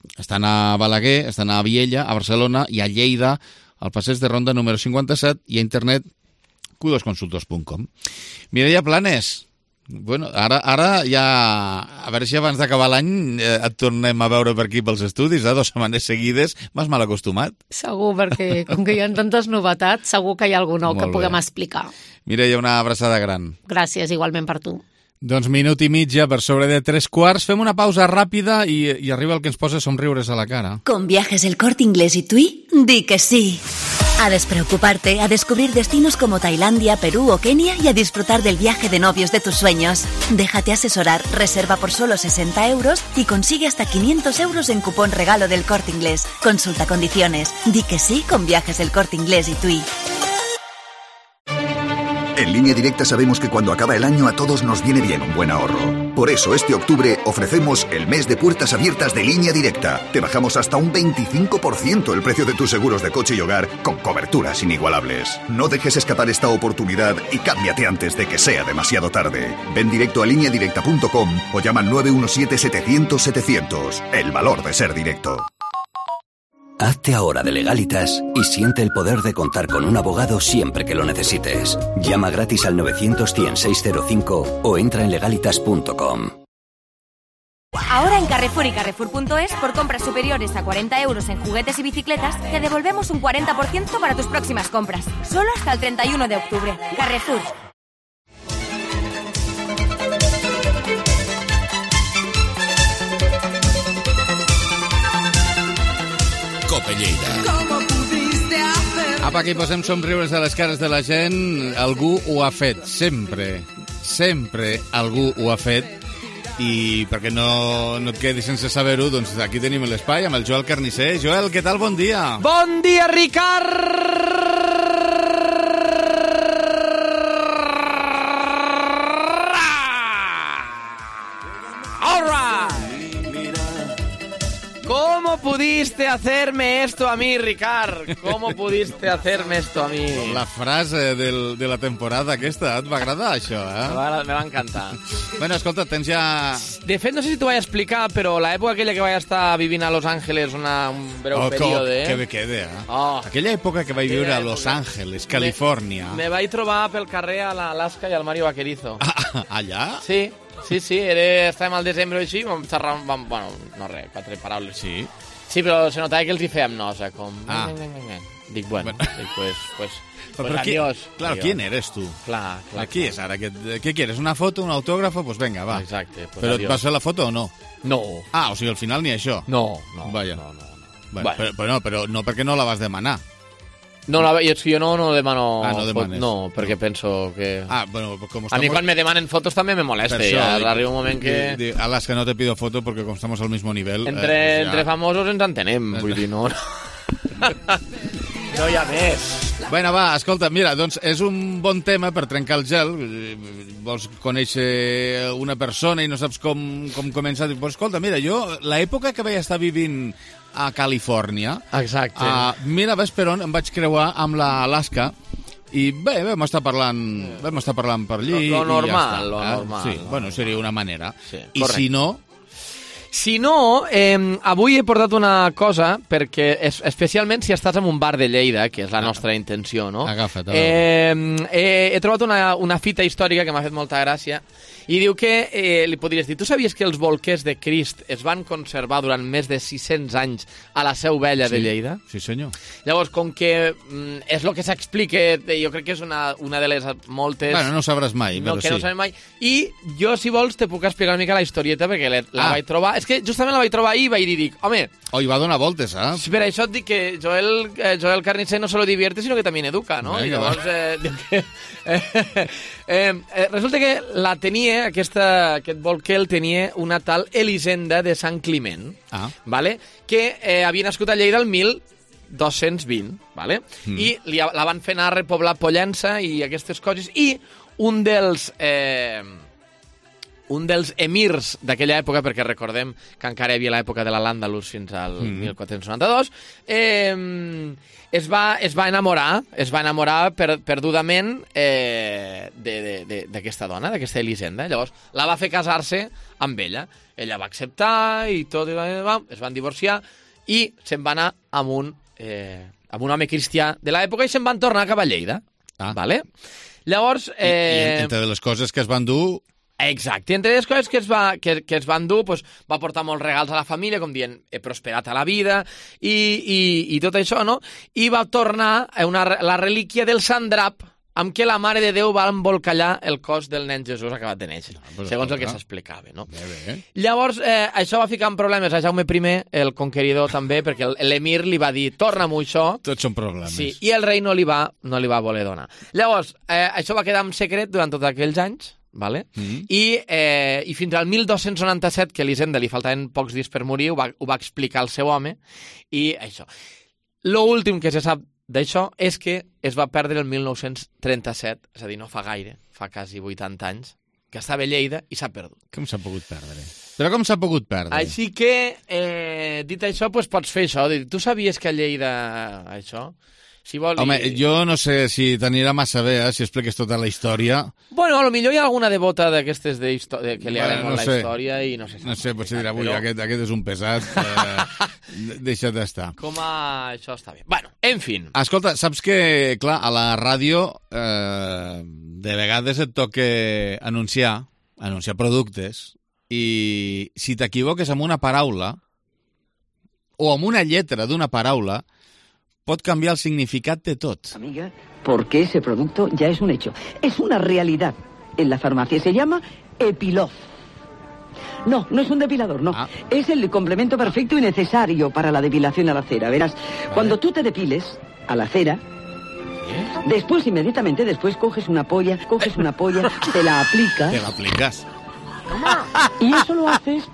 Estan a Balaguer, estan a Viella, a Barcelona i a Lleida, al passeig de Ronda número cinquanta-set i a internet q dos consultos punt com. Mireia Planes, bueno, ara, ara ja... A veure si abans d'acabar l'any eh, et tornem a veure per aquí pels estudis, eh? Dos setmanes seguides. M'has mal acostumat? Segur, perquè com que hi ha tantes novetats, segur que hi ha algú nou que puguem explicar. Mireia, una abraçada gran. Gràcies, igualment per tu. Doncs minut i mitja per sobre de tres quarts. Fem una pausa ràpida i, i arriba el que ens posa somriures a la cara. Con Viajes El Corte Inglés y TUI, di que sí. A despreocuparte, a descubrir destinos como Tailandia, Perú o Kenia y a disfrutar del viaje de novios de tus sueños. Déjate asesorar, reserva por solo sesenta euros y consigue hasta quinientos euros en cupón regalo del Corte Inglés. Consulta condiciones. Di que sí con Viajes El Corte Inglés y TUI. En Línea Directa sabemos que cuando acaba el año a todos nos viene bien un buen ahorro. Por eso este octubre ofrecemos el mes de puertas abiertas de Línea Directa. Te bajamos hasta un veinticinco por ciento el precio de tus seguros de coche y hogar con coberturas inigualables. No dejes escapar esta oportunidad y cámbiate antes de que sea demasiado tarde. Ven directo a línea directa punto com o llama al nueve uno siete setecientos setecientos. El valor de ser directo. Hazte ahora de Legalitas y siente el poder de contar con un abogado siempre que lo necesites. Llama gratis al novecientos cien seiscientos cinco o entra en legalitas punto com. Ahora en Carrefour y Carrefour punto es, por compras superiores a cuarenta euros en juguetes y bicicletas, te devolvemos un cuarenta por ciento para tus próximas compras. Solo hasta el treinta y uno de octubre. Carrefour. Cope Lleida. Apa, aquí posem somriures a les cares de la gent. Algú ho ha fet, sempre. Sempre algú ho ha fet. I perquè no, no et quedi sense saber-ho, doncs aquí tenim l'espai amb el Joel Carnisser. Joel, què tal? Bon dia. Bon dia, Ricard! ¿Cómo pudiste hacerme esto a mí, Ricard? ¿Cómo pudiste hacerme esto a mí? La frase del, de la temporada aquesta, et va agradar això, eh? Me va, me va encantar. Bueno, escolta, tens ja... De fet, no sé si t'ho vaig explicar, però l'època aquella que vaig estar vivint a Los Ángeles una, un breu oh, període... Que bé queda, eh? Oh, aquella època que vaig viure a Los Ángeles, Califòrnia. Me, me vaig trobar pel carrer a l'Alaska i al Mario Vaquerizo. Ah, allà? Sí. Sí, sí, era, estàvem al desembre així, vam xerrar, vam, bueno, no res, quatre paraules. Sí? Sí, però se notava que els hi fèiem nosa, com... Ah. Dic, bueno, dic, pues, pues, pues però adiós. Qui, claro, adiós. ¿quién eres tú? Clar, clar. Qui és ara? ¿Qué, ¿Qué quieres? ¿Una foto, un autógrafo? Pues venga, va. Exacte. Pues però adiós. et vas fer la foto o no? No. Ah, o sigui, al final ni això. No, no, Vaya. no, no. no. Bueno, bueno. Però, però, no, però no perquè no la vas demanar. No, la, és que jo no, no demano... Ah, no demanes. No, perquè penso que... Ah, bueno, com a mi quan me demanen fotos també me molesta. Ja arriba un moment que... Di, di, a las que no te pido foto porque como estamos al mismo nivel... Entre, eh, pues ja... entre famosos ens entenem, vull dir, no... No hi ha més. Bueno, va, escolta, mira, doncs és un bon tema per trencar el gel. Vols conèixer una persona i no saps com, com començar. Pues, escolta, mira, jo, l'època que vaig estar vivint a Califòrnia... Exacte. Uh, mira, ves per on em vaig creuar amb l'Alaska i bé, vam estar parlant, vam estar parlant per allí. Lo, lo normal, i ja està, lo eh? normal. Sí, bueno, seria una manera. Sí, I si no... Si no, eh, avui he portat una cosa, perquè es, especialment si estàs en un bar de Lleida, que és la nostra intenció, no? Agafa't. Eh, he, he trobat una, una fita històrica que m'ha fet molta gràcia, i diu que, eh, li podries dir, tu sabies que els bolquers de Crist es van conservar durant més de sis-cents anys a la Seu Vella sí, de Lleida? Sí, senyor. Llavors, com que mm, és el que s'explica, jo crec que és una, una de les moltes... Bueno, no sabràs mai, no, però que sí. No sabem mai. I jo, si vols, te puc explicar una mica la historieta, perquè la ah. vaig trobar... És que justament la vaig trobar ahir i vaig dir, dic, home... Oh, i va donar voltes, eh? Per això et dic que Joel, eh, Joel Carnisser no solo divierte, sinó que també educa, no? Venga, I llavors, eh, diu que... Eh, eh, eh, resulta que la tenia, aquesta, aquest bolquer el tenia una tal Elisenda de Sant Climent, ah. vale? Que eh, havia nascut a Lleida el mil dos-cents vint, vale? Mm. I li, la van fer anar a repoblar Pollença i aquestes coses, i un dels... Eh, un dels emirs d'aquella època, perquè recordem que encara hi havia l'època de la l'Àndalus fins al mm. mil quatre-cents noranta-dos, eh, es, va, es va enamorar, es va enamorar per, perdudament eh, d'aquesta dona, d'aquesta Elisenda. Llavors, la va fer casar-se amb ella. Ella va acceptar i tot, i es van divorciar i se'n va anar amb un, eh, amb un home cristià de l'època i se'n van tornar cap a Lleida. Ah. Vale? Llavors... Eh... I, I entre les coses que es van dur... Exacte, entre les coses que es, va, que, que es van dur, pues, va portar molts regals a la família, com dient, he prosperat a la vida, i, i, i tot això, no? I va tornar a una, la relíquia del Sant Drap, amb què la Mare de Déu va embolcallar el cos del nen Jesús acabat de néixer, no, però, segons el que s'explicava, no? Bé, bé. Llavors, eh, això va ficar en problemes a Jaume I, el conqueridor també, perquè l'emir li va dir, torna-m'ho això. Tots són problemes. Sí, i el rei no li va, no li va voler donar. Llavors, eh, això va quedar en secret durant tots aquells anys, vale? Mm-hmm. I, eh, i fins al mil dos-cents noranta-set, que a Elisenda li faltaven pocs dies per morir, ho va, ho va explicar el seu home, i això. L'últim que se sap d'això és que es va perdre el mil nou-cents trenta-set, és a dir, no fa gaire, fa quasi vuitanta anys, que estava a Lleida i s'ha perdut. Com s'ha pogut perdre? Però com s'ha pogut perdre? Així que, eh, dit això, pues, pots fer això. Tu sabies que a Lleida això... Si vol... Home, jo no sé si t'anirà massa bé, eh, si expliques tota la història. Bueno, a lo millor hi ha alguna devota d'aquestes de histò... de que li bueno, agrada no la sé. història i no sé. No sé, potser dirà, avui però... aquest, aquest és un pesat, eh, deixa't estar. Com a... això està bé. Bueno, en fi. Escolta, saps que, clar, a la ràdio eh, de vegades et toca anunciar, anunciar productes, i si t'equivoques amb una paraula o amb una lletra d'una paraula, pot canviar el significat de tot. Amiga, porque ese producto ya es un hecho. Es una realidad. En la farmacia se llama Epilof. No, no es un depilador, no. Ah. Es el complemento perfecto y necesario para la depilación a la cera. Verás, vale. Cuando tú te depiles a la cera, ¿eh? Después, inmediatamente después, coges una polla, coges una polla, te la aplicas. Te la aplicas. Y eso lo haces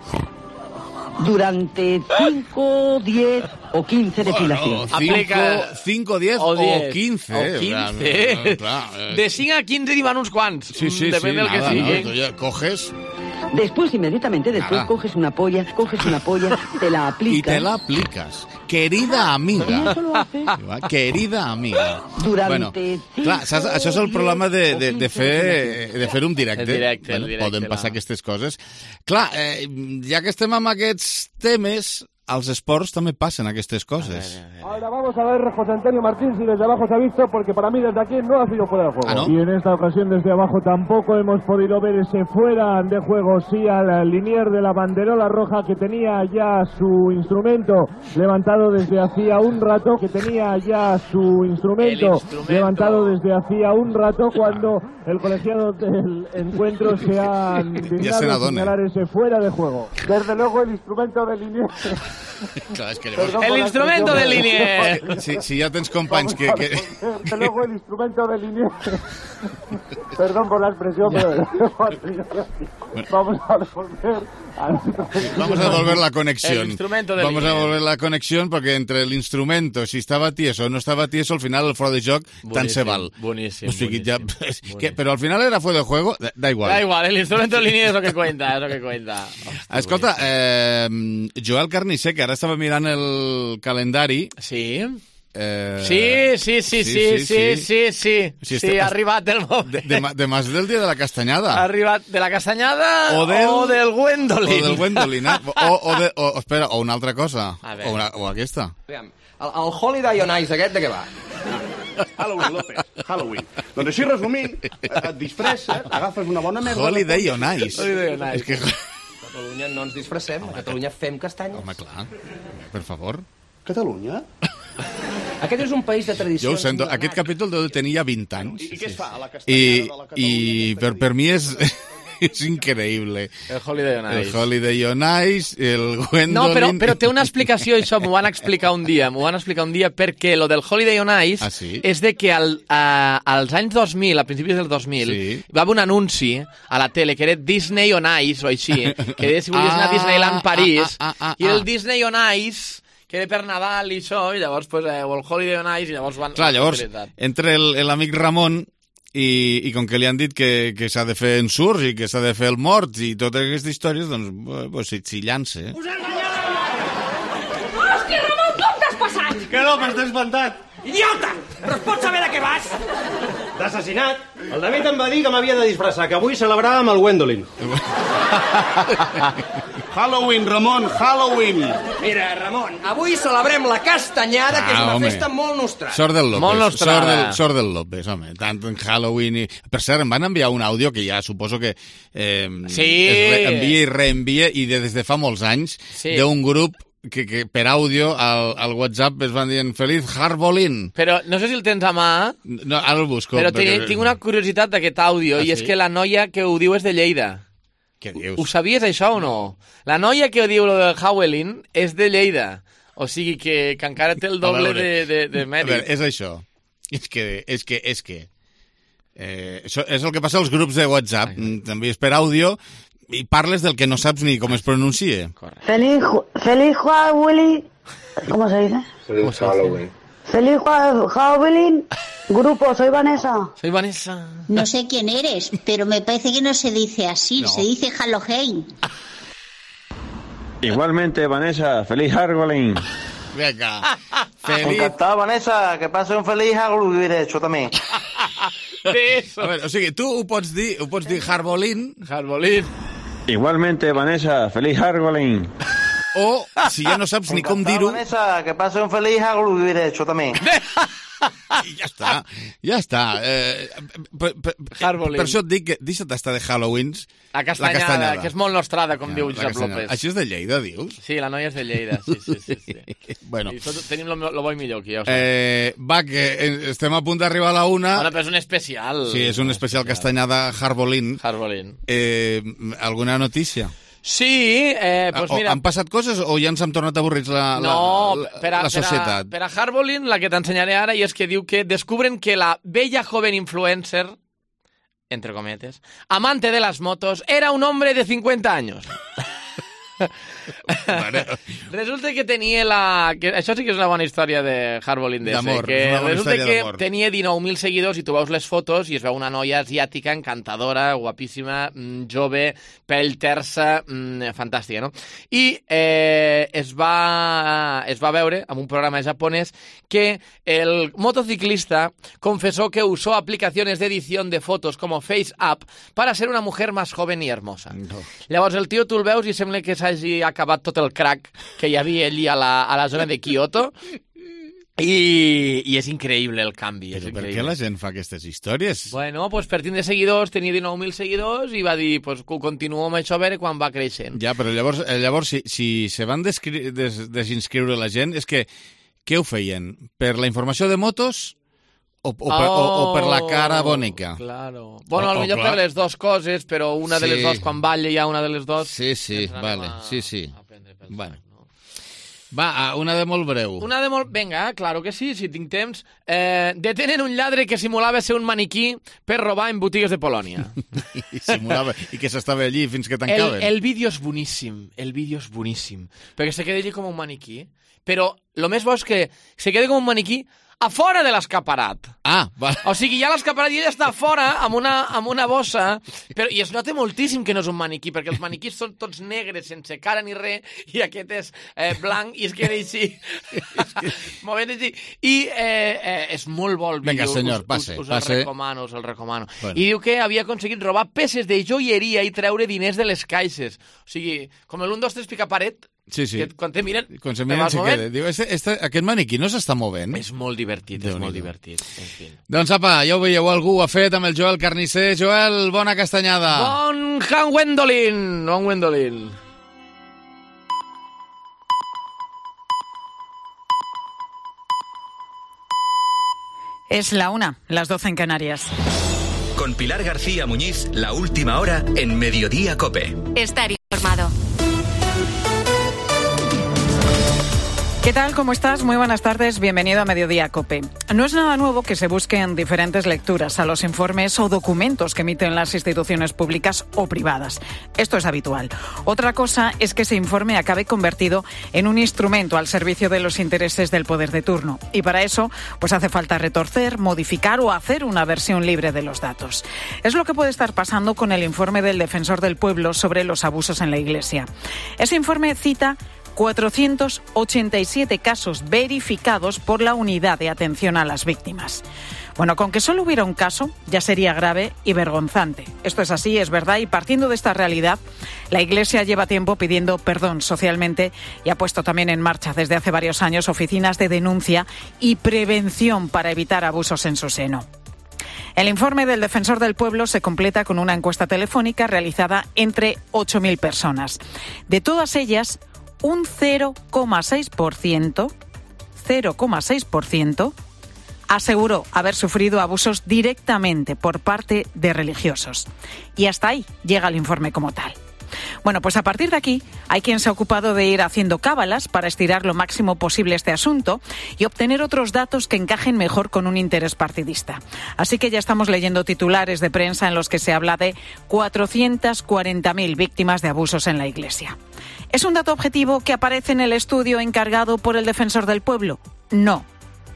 durante cinco, diez o quince depilacions. cinco, diez o quince. O quince. De cinc a quince n'hi van uns quants. Sí, sí, Depèn sí, del nada, que sigui. No, ya coges... Después, inmediatamente después, nada. coges una polla, coges una polla, te la aplicas. Y te la aplicas. Querida amiga. Y eso lo haces. Querida amiga. Durante bueno, clar, saps, això és el problema de, de, de, fer, de fer un directe. El directe, bueno, el directe poden passar la... aquestes coses. Clar, eh, ja que estem amb aquests temes, als esports també passen aquestes coses. Ahora vamos a ver José Antonio Martín si desde abajo se ha visto, porque para mí desde aquí no ha sido fuera de juego. ¿Ah, no? Y en esta ocasión desde abajo tampoco hemos podido ver ese fuera de juego, sí al linier de la banderola roja que tenía ya su instrumento levantado desde hacía un rato, que tenía ya su instrumento, instrumento. levantado desde hacía un rato cuando el colegiado del encuentro se ha dignado a señalar ese fuera de juego. Desde luego el instrumento del linier... Clar, és que llavors... El instrumento de línea. Si, si ja tens companys que... que... Desde luego el instrumento de línea... Perdón por la expresión, pero... Vamos a devolver... Vamos a devolver la conexión. El instrumento de Vamos línea. a devolver la conexión porque entre el instrumento, si estava tieso o no estava tieso, al final el fuera de joc tant se val. Boníssim, o sigui, boníssim, ja, boníssim. Que, pero al final era fuera de juego, da, da igual. Da igual, el instrumento de línea es lo que cuenta, es lo que cuenta. Hòstia, escolta, eh, Joel Carnicer, que ara estava mirant el calendari... Sí... Eh, sí, sí, sí, sí, sí, sí, sí, sí, sí, sí, ha arribat el moment. De, de, de más del dia de la castanyada. Ha arribat de la castanyada o del, o del Gwendolyn. O del Gwendolyn, eh? o, o, de, o, espera, o una altra cosa. O, una, o aquesta. El, el Holiday on Ice aquest de què va? Halloween, López, Halloween. Doncs així resumint, et disfresses, agafes una bona merda... Holiday on Ice. Holiday on Ice. És que... A Catalunya no ens disfressem, a Catalunya fem castanyes. Home, clar, per favor. Catalunya? Aquest és un país de tradicions... Jo ho sento, aquest capítol deu tenir ja vint anys. I, i què es fa a la castanyada de la Catalunya? I per, per mi és... és increïble. El Holiday on Ice. El Holiday on Ice, el Gwendolyn... No, però, però té una explicació, això, m'ho van explicar un dia, m'ho van explicar un dia, perquè lo del Holiday on Ice ah, sí? és de que al, a, als anys dos mil, a principis del dos mil, sí. va haver un anunci a la tele que era Disney on Ice, o així, que deia si volies anar a Disneyland París, ah, ah, ah, ah, i el Disney on Ice... que era per Nadal i això, i llavors pues, eh, o el Holiday on Ice, i llavors van... Clar, llavors, entre l'amic Ramon i, i com que li han dit que, que s'ha de fer ensurts i que s'ha de fer el mort i totes aquestes històries, doncs, pues, s'hi si llança. Eh? Hòstia, Ramon, com t'has passat? Que no, m'estàs espantat. Idiota! Però es pot saber de què vas? D'assassinat. El David em va dir que m'havia de disfressar, que avui celebràvem el Gwendolyn. Halloween, Ramon, Halloween. Mira, Ramon, avui celebrem la castanyada, ah, que és una home. festa molt nostrada. Sort del López. Molt nostrada. Sort del, sort del López, home. Tant en Halloween i... Per cert, em van enviar un àudio que ja suposo que eh, sí. es envia i reenvia i de, des de fa molts anys sí. d'un grup que, que per àudio al, al WhatsApp es van dient Feliz Harbolín. Però no sé si el tens a mà. No, ara el busco. Però perquè... tinc una curiositat d'aquest àudio, ah, i és sí? que la noia que ho diu és de Lleida. Què dius? Ho sabies, això, o no? La noia que ho diu lo del Halloween és de Lleida. O sigui que, que encara té el doble veure, de, de, de mèrit. A veure, és això. És que... És que, és que eh, això és el que passa als grups de WhatsApp. Ai. També és per àudio i parles del que no saps ni com es pronuncia. Feliz, feliz Halloween. ¿Cómo se dice? Feliz Halloween. Feliz Halloween. Grupo, soy Vanessa. Soy Vanessa. No sé quién eres, pero me parece que no se dice así, no. Se dice Halloween. Igualmente, Vanessa, feliz Halloween. Venga. Feliz... Encantado, Vanessa, que pase un feliz Halloween, hecho también. Eso. A veure, o sigui, tu ho pots dir, ho pots dir Harbolín. Harbolín. Igualmente, Vanessa, feliz Halloween. O, si ja no saps ni com dir-ho... Vanessa, que pase un feliz Halloween, hecho también. I ja està, ja està. Eh, per, per, per això et dic que deixa't estar de Halloweens. La castanyada, la castanyada, que és molt nostrada, com ja, diu Josep López. Això és de Lleida, dius? Sí, la noia és de Lleida, sí, sí, sí. sí. Bueno. I tot, tenim lo, lo bo i millor aquí, ja ho sé. Eh, va, que estem a punt d'arribar a la una. Bueno, però és un especial. Sí, és un especial, especial. Castanyada Harbolín. Harbolín. Eh, alguna notícia? Sí, eh, pues mira... O han passat coses o ja ens hem tornat avorrits la, no, la, la, per a, la societat? Per a, per a Harbolín, la que t'ensenyaré ara, i és que diu que descubren que la bella joven influencer, entre cometes, amante de las motos, era un hombre de cincuenta años. Vale. Resulta que tenia la... Que això sí que és una bona història de Harbolín d'Amor. Que resulta que tenia dinou mil seguidors i tu veus les fotos i es veu una noia asiàtica encantadora, guapíssima, jove, pell tersa, fantàstica, no? I eh, es, va, es va veure en un programa japonès que el motociclista confesó que usó aplicaciones de edición de fotos como FaceApp para ser una mujer más joven y hermosa. No. Llavors el tio tu el veus i sembla que s'hagi acabat tot el crack que hi havia allí a la, a la zona de Kyoto i, i és increïble el canvi. Però per què la gent fa aquestes històries? Bueno, pues per tindre seguidors, tenia dinou mil seguidors i va dir, pues continuo amb això a veure quan va creixent. Ja, però llavors, llavors si, si se van des, desinscriure la gent, és que què ho feien? Per la informació de motos? O, o, per, oh, o, o per la cara bonica. Claro. Bueno, potser per les dues coses, però una sí. de les dues, quan balla hi ha una de les dues... Sí, sí, vale, a, sí, sí. Bueno. No? Va, una de molt breu. Una de molt... Vinga, claro que sí, si tinc temps. Eh, detenen un lladre que simulava ser un maniquí per robar en botigues de Polònia. I simulava, i que s'estava allí fins que tancaven. El, el vídeo és boníssim, el vídeo és boníssim, perquè se queda allí com un maniquí, però el més bo és que se queda com un maniquí a fora de l'escaparat. Ah, vale. O sigui, hi ha l'escaparat i ell està a fora amb una, amb una bossa, però, i es nota moltíssim que no és un maniquí, perquè els maniquís són tots negres, sense cara ni res, i aquest és eh, blanc i es queda així, movent així. I eh, eh, és molt bo el vídeo. Vinga, senyor, passe. Us, us, us passe. el recomano, us el recomano. Bueno. I diu que havia aconseguit robar peces de joieria i treure diners de les caixes. O sigui, com l'un, dos, tres, pica paret, sí, sí. que quan te miren, quan se miren se queda. Diu, este, este, aquest maniquí no s'està movent? És molt divertit, Déu és molt divertit. En fi. Doncs apa, ja ho veieu, algú ho ha fet amb el Joel Carnisser. Joel, bona castanyada. Bon Han Gwendolyn, bon Gwendolyn. Es la una, las doce en Canarias. Con Pilar García Muñiz, la última hora en Mediodía COPE. Estar informado. ¿Qué tal? ¿Cómo estás? Muy buenas tardes. Bienvenido a Mediodía COPE. No es nada nuevo que se busquen diferentes lecturas a los informes o documentos que emiten las instituciones públicas o privadas. Esto es habitual. Otra cosa es que ese informe acabe convertido en un instrumento al servicio de los intereses del poder de turno. Y para eso, pues hace falta retorcer, modificar o hacer una versión libre de los datos. Es lo que puede estar pasando con el informe del Defensor del Pueblo sobre los abusos en la Iglesia. Ese informe cita cuatrocientos ochenta y siete casos verificados por la Unidad de Atención a las Víctimas. Bueno, con que solo hubiera un caso ya sería grave y vergonzante. Esto es así, es verdad, y partiendo de esta realidad, la Iglesia lleva tiempo pidiendo perdón socialmente y ha puesto también en marcha desde hace varios años oficinas de denuncia y prevención para evitar abusos en su seno. El informe del Defensor del Pueblo se completa con una encuesta telefónica realizada entre ocho mil personas. De todas ellas, un cero coma seis por ciento, cero coma seis por ciento aseguró haber sufrido abusos directamente por parte de religiosos. Y hasta ahí llega el informe como tal. Bueno, pues a partir de aquí hay quien se ha ocupado de ir haciendo cábalas para estirar lo máximo posible este asunto y obtener otros datos que encajen mejor con un interés partidista. Así que ya estamos leyendo titulares de prensa en los que se habla de cuatrocientas cuarenta mil víctimas de abusos en la Iglesia. ¿Es un dato objetivo que aparece en el estudio encargado por el Defensor del Pueblo? No.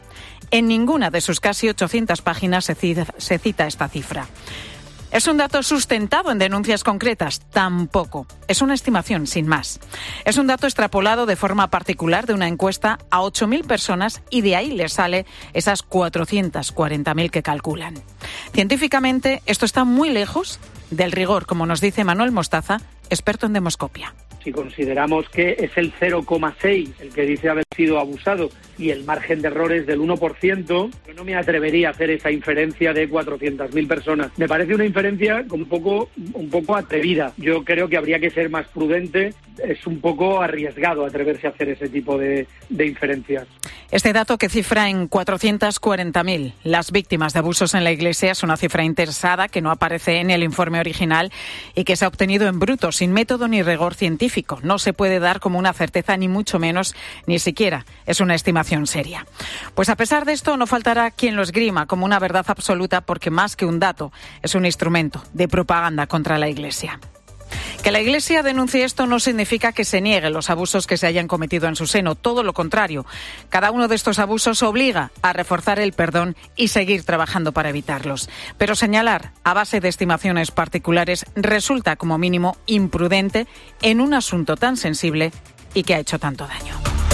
En ninguna de sus casi ochocientas páginas se cita, se cita esta cifra. ¿Es un dato sustentado en denuncias concretas? Tampoco. Es una estimación, sin más. Es un dato extrapolado de forma particular de una encuesta a ocho mil personas y de ahí les sale esas cuatrocientas cuarenta mil que calculan. Científicamente, esto está muy lejos del rigor, como nos dice Manuel Mostaza, experto en demoscopia. Si consideramos que es el cero coma seis el que dice haber sido abusado y el margen de error es del uno por ciento, yo no me atrevería a hacer esa inferencia de cuatrocientas mil personas. Me parece una inferencia un poco, un poco atrevida. Yo creo que habría que ser más prudente. Es un poco arriesgado atreverse a hacer ese tipo de, de inferencias. Este dato que cifra en cuatrocientas cuarenta mil las víctimas de abusos en la Iglesia es una cifra interesada que no aparece en el informe original y que se ha obtenido en bruto, sin método ni rigor científico. No se puede dar como una certeza, ni mucho menos, ni siquiera es una estimación seria. Pues a pesar de esto, no faltará quien lo esgrima como una verdad absoluta, porque más que un dato, es un instrumento de propaganda contra la Iglesia. Que la Iglesia denuncie esto no significa que se niegue los abusos que se hayan cometido en su seno, todo lo contrario. Cada uno de estos abusos obliga a reforzar el perdón y seguir trabajando para evitarlos. Pero señalar a base de estimaciones particulares resulta como mínimo imprudente en un asunto tan sensible y que ha hecho tanto daño.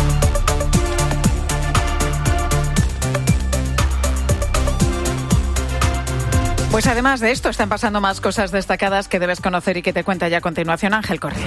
Pues además de esto, están pasando más cosas destacadas que debes conocer y que te cuenta ya a continuación Ángel Correa.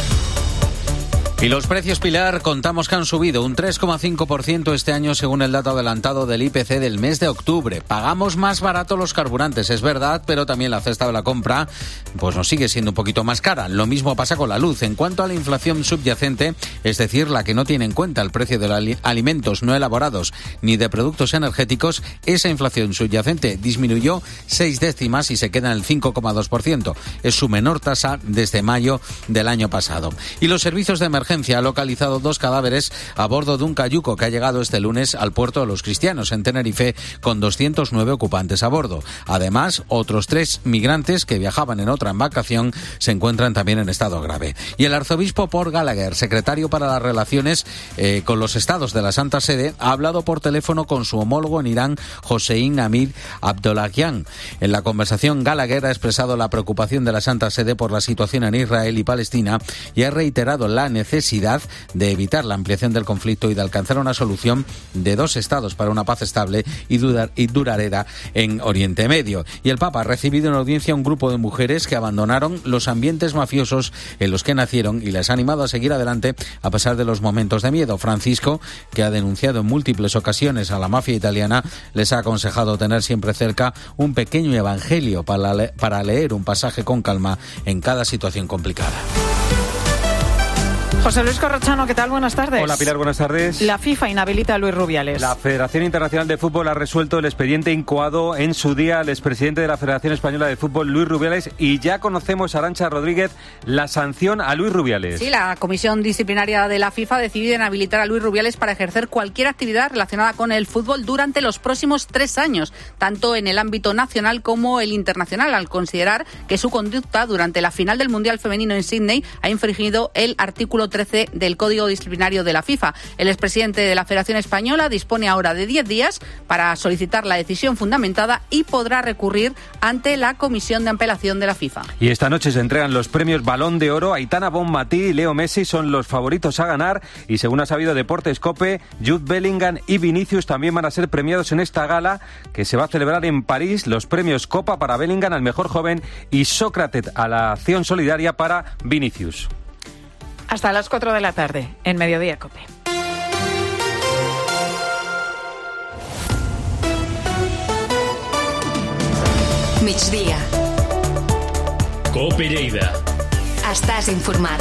Y los precios, Pilar, contamos que han subido un tres coma cinco por ciento este año según el dato adelantado del I P C del mes de octubre. Pagamos más barato los carburantes, es verdad, pero también la cesta de la compra pues nos sigue siendo un poquito más cara. Lo mismo pasa con la luz. En cuanto a la inflación subyacente, es decir, la que no tiene en cuenta el precio de los alimentos no elaborados ni de productos energéticos, esa inflación subyacente disminuyó seis décimas y se queda en el cinco coma dos por ciento. Es su menor tasa desde mayo del año pasado. Y los servicios de emergencia ha localizado dos cadáveres a bordo de un cayuco que ha llegado este lunes al puerto de Los Cristianos, en Tenerife, con doscientos nueve ocupantes a bordo. Además, otros tres migrantes que viajaban en otra embarcación se encuentran también en estado grave. Y el arzobispo Paul Gallagher, secretario para las relaciones eh, con los estados de la Santa Sede, ha hablado por teléfono con su homólogo en Irán, Hossein Amir Abdollahian. En la conversación, Gallagher ha expresado la preocupación de la Santa Sede por la situación en Israel y Palestina y ha reiterado la necesidad de evitar la ampliación del conflicto y de alcanzar una solución de dos estados para una paz estable y, durar, y duradera en Oriente Medio. Y el Papa ha recibido en audiencia a un grupo de mujeres que abandonaron los ambientes mafiosos en los que nacieron y les ha animado a seguir adelante a pesar de los momentos de miedo. Francisco, que ha denunciado en múltiples ocasiones a la mafia italiana, les ha aconsejado tener siempre cerca un pequeño evangelio para, le- para leer un pasaje con calma en cada situación complicada. José Luis Corrochano, ¿qué tal? Buenas tardes. Hola Pilar, buenas tardes. La FIFA inhabilita a Luis Rubiales. La Federación Internacional de Fútbol ha resuelto el expediente incoado en su día al expresidente de la Federación Española de Fútbol, Luis Rubiales, y ya conocemos, Arantxa Rodríguez, la sanción a Luis Rubiales. Sí, la Comisión Disciplinaria de la FIFA ha decidido inhabilitar a Luis Rubiales para ejercer cualquier actividad relacionada con el fútbol durante los próximos tres años, tanto en el ámbito nacional como el internacional, al considerar que su conducta durante la final del Mundial Femenino en Sydney ha infringido el artículo trece del Código Disciplinario de la FIFA. El expresidente de la Federación Española dispone ahora de diez días para solicitar la decisión fundamentada y podrá recurrir ante la Comisión de Apelación de la FIFA. Y esta noche se entregan los premios Balón de Oro. Aitana Bonmatí y Leo Messi son los favoritos a ganar y, según ha sabido Deportes COPE, Jude Bellingham y Vinicius también van a ser premiados en esta gala que se va a celebrar en París. Los premios Copa para Bellingham al mejor joven y Sócrates a la acción solidaria para Vinicius. Hasta las cuatro de la tarde, en Mediodía COPE. Migdia. COPE Lleida. Estàs informat.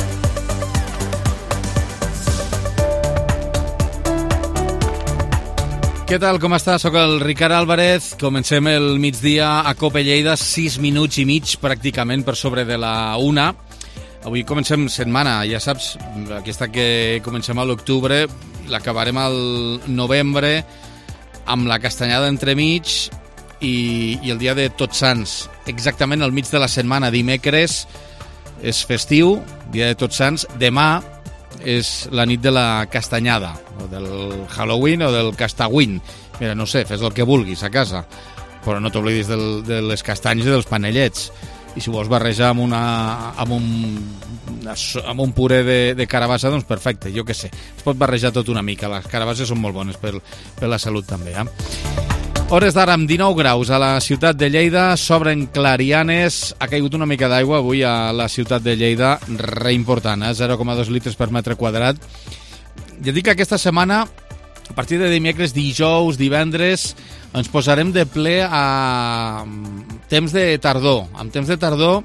Què tal, com està? Soc el Ricard Álvarez. Comencem el migdia a COPE Lleida, sis minuts i mig pràcticament per sobre de la una. Avui comencem setmana, ja saps, aquesta que comencem a l'octubre, l'acabarem al novembre, amb la castanyada entremig i, i el dia de Tots Sants, exactament al mig de la setmana. Dimecres és festiu, dia de Tots Sants. Demà és la nit de la castanyada, o del Halloween o del Castagüín. Mira, no sé, fes el que vulguis a casa, però no t'oblidis del, de les castanyes i dels panellets. I si vols barrejar amb, una, amb, un, amb un puré de, de carabassa, doncs perfecte, jo què sé. Es pot barrejar tot una mica, les carabasses són molt bones per, per la salut també. Eh? Hores d'ara amb dinou graus a la ciutat de Lleida, s'obren clarianes, ha caigut una mica d'aigua avui a la ciutat de Lleida, re important, eh? zero coma dos litres per metre quadrat. Ja dic que aquesta setmana, a partir de dimecres, dijous, divendres, ens posarem de ple a temps de tardor, amb temps de tardor,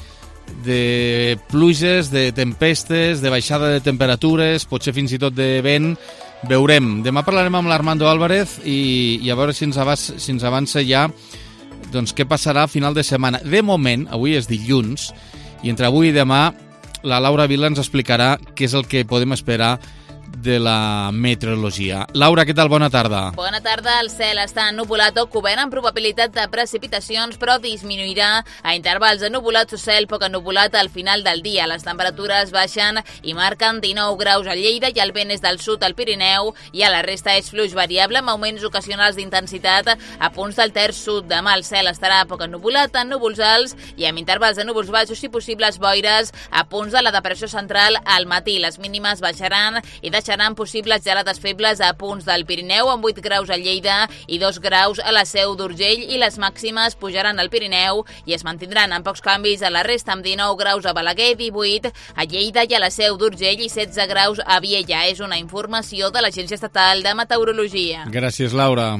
de pluges, de tempestes, de baixada de temperatures, potser fins i tot de vent, veurem. Demà parlarem amb l'Armando Álvarez i, i a veure si ens, avança, si ens avança ja doncs, què passarà a final de setmana. De moment, avui és dilluns, i entre avui i demà la Laura Vila ens explicarà què és el que podem esperar de la meteorologia. Laura, què tal? Bona tarda. Bona tarda. El cel està ennuvolat o cobert amb probabilitat de precipitacions, però disminuirà a intervals ennuvulats o cel poc ennuvolat al final del dia. Les temperatures baixen i marquen dinou graus a Lleida i el vent és del sud al Pirineu i a la resta és fluix variable amb augments ocasionals d'intensitat a punts del terç sud. Demà el cel estarà poc ennuvolat en núvols alts i amb intervals de núvols baixos i possibles boires a punts de la depressió central al matí. Les mínimes baixaran i deixaran possibles gelades febles a punts del Pirineu amb vuit graus a Lleida i dos graus a la Seu d'Urgell i les màximes pujaran al Pirineu i es mantindran amb pocs canvis a la resta amb dinou graus a Balaguer, divuit a Lleida i a la Seu d'Urgell i setze graus a Viella. És una informació de l'Agència Estatal de Meteorologia. Gràcies, Laura.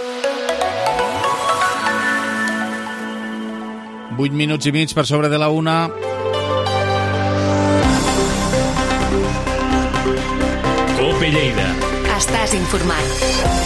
vuit minuts i mig per sobre de la una. COPE Lleida. Estàs informat.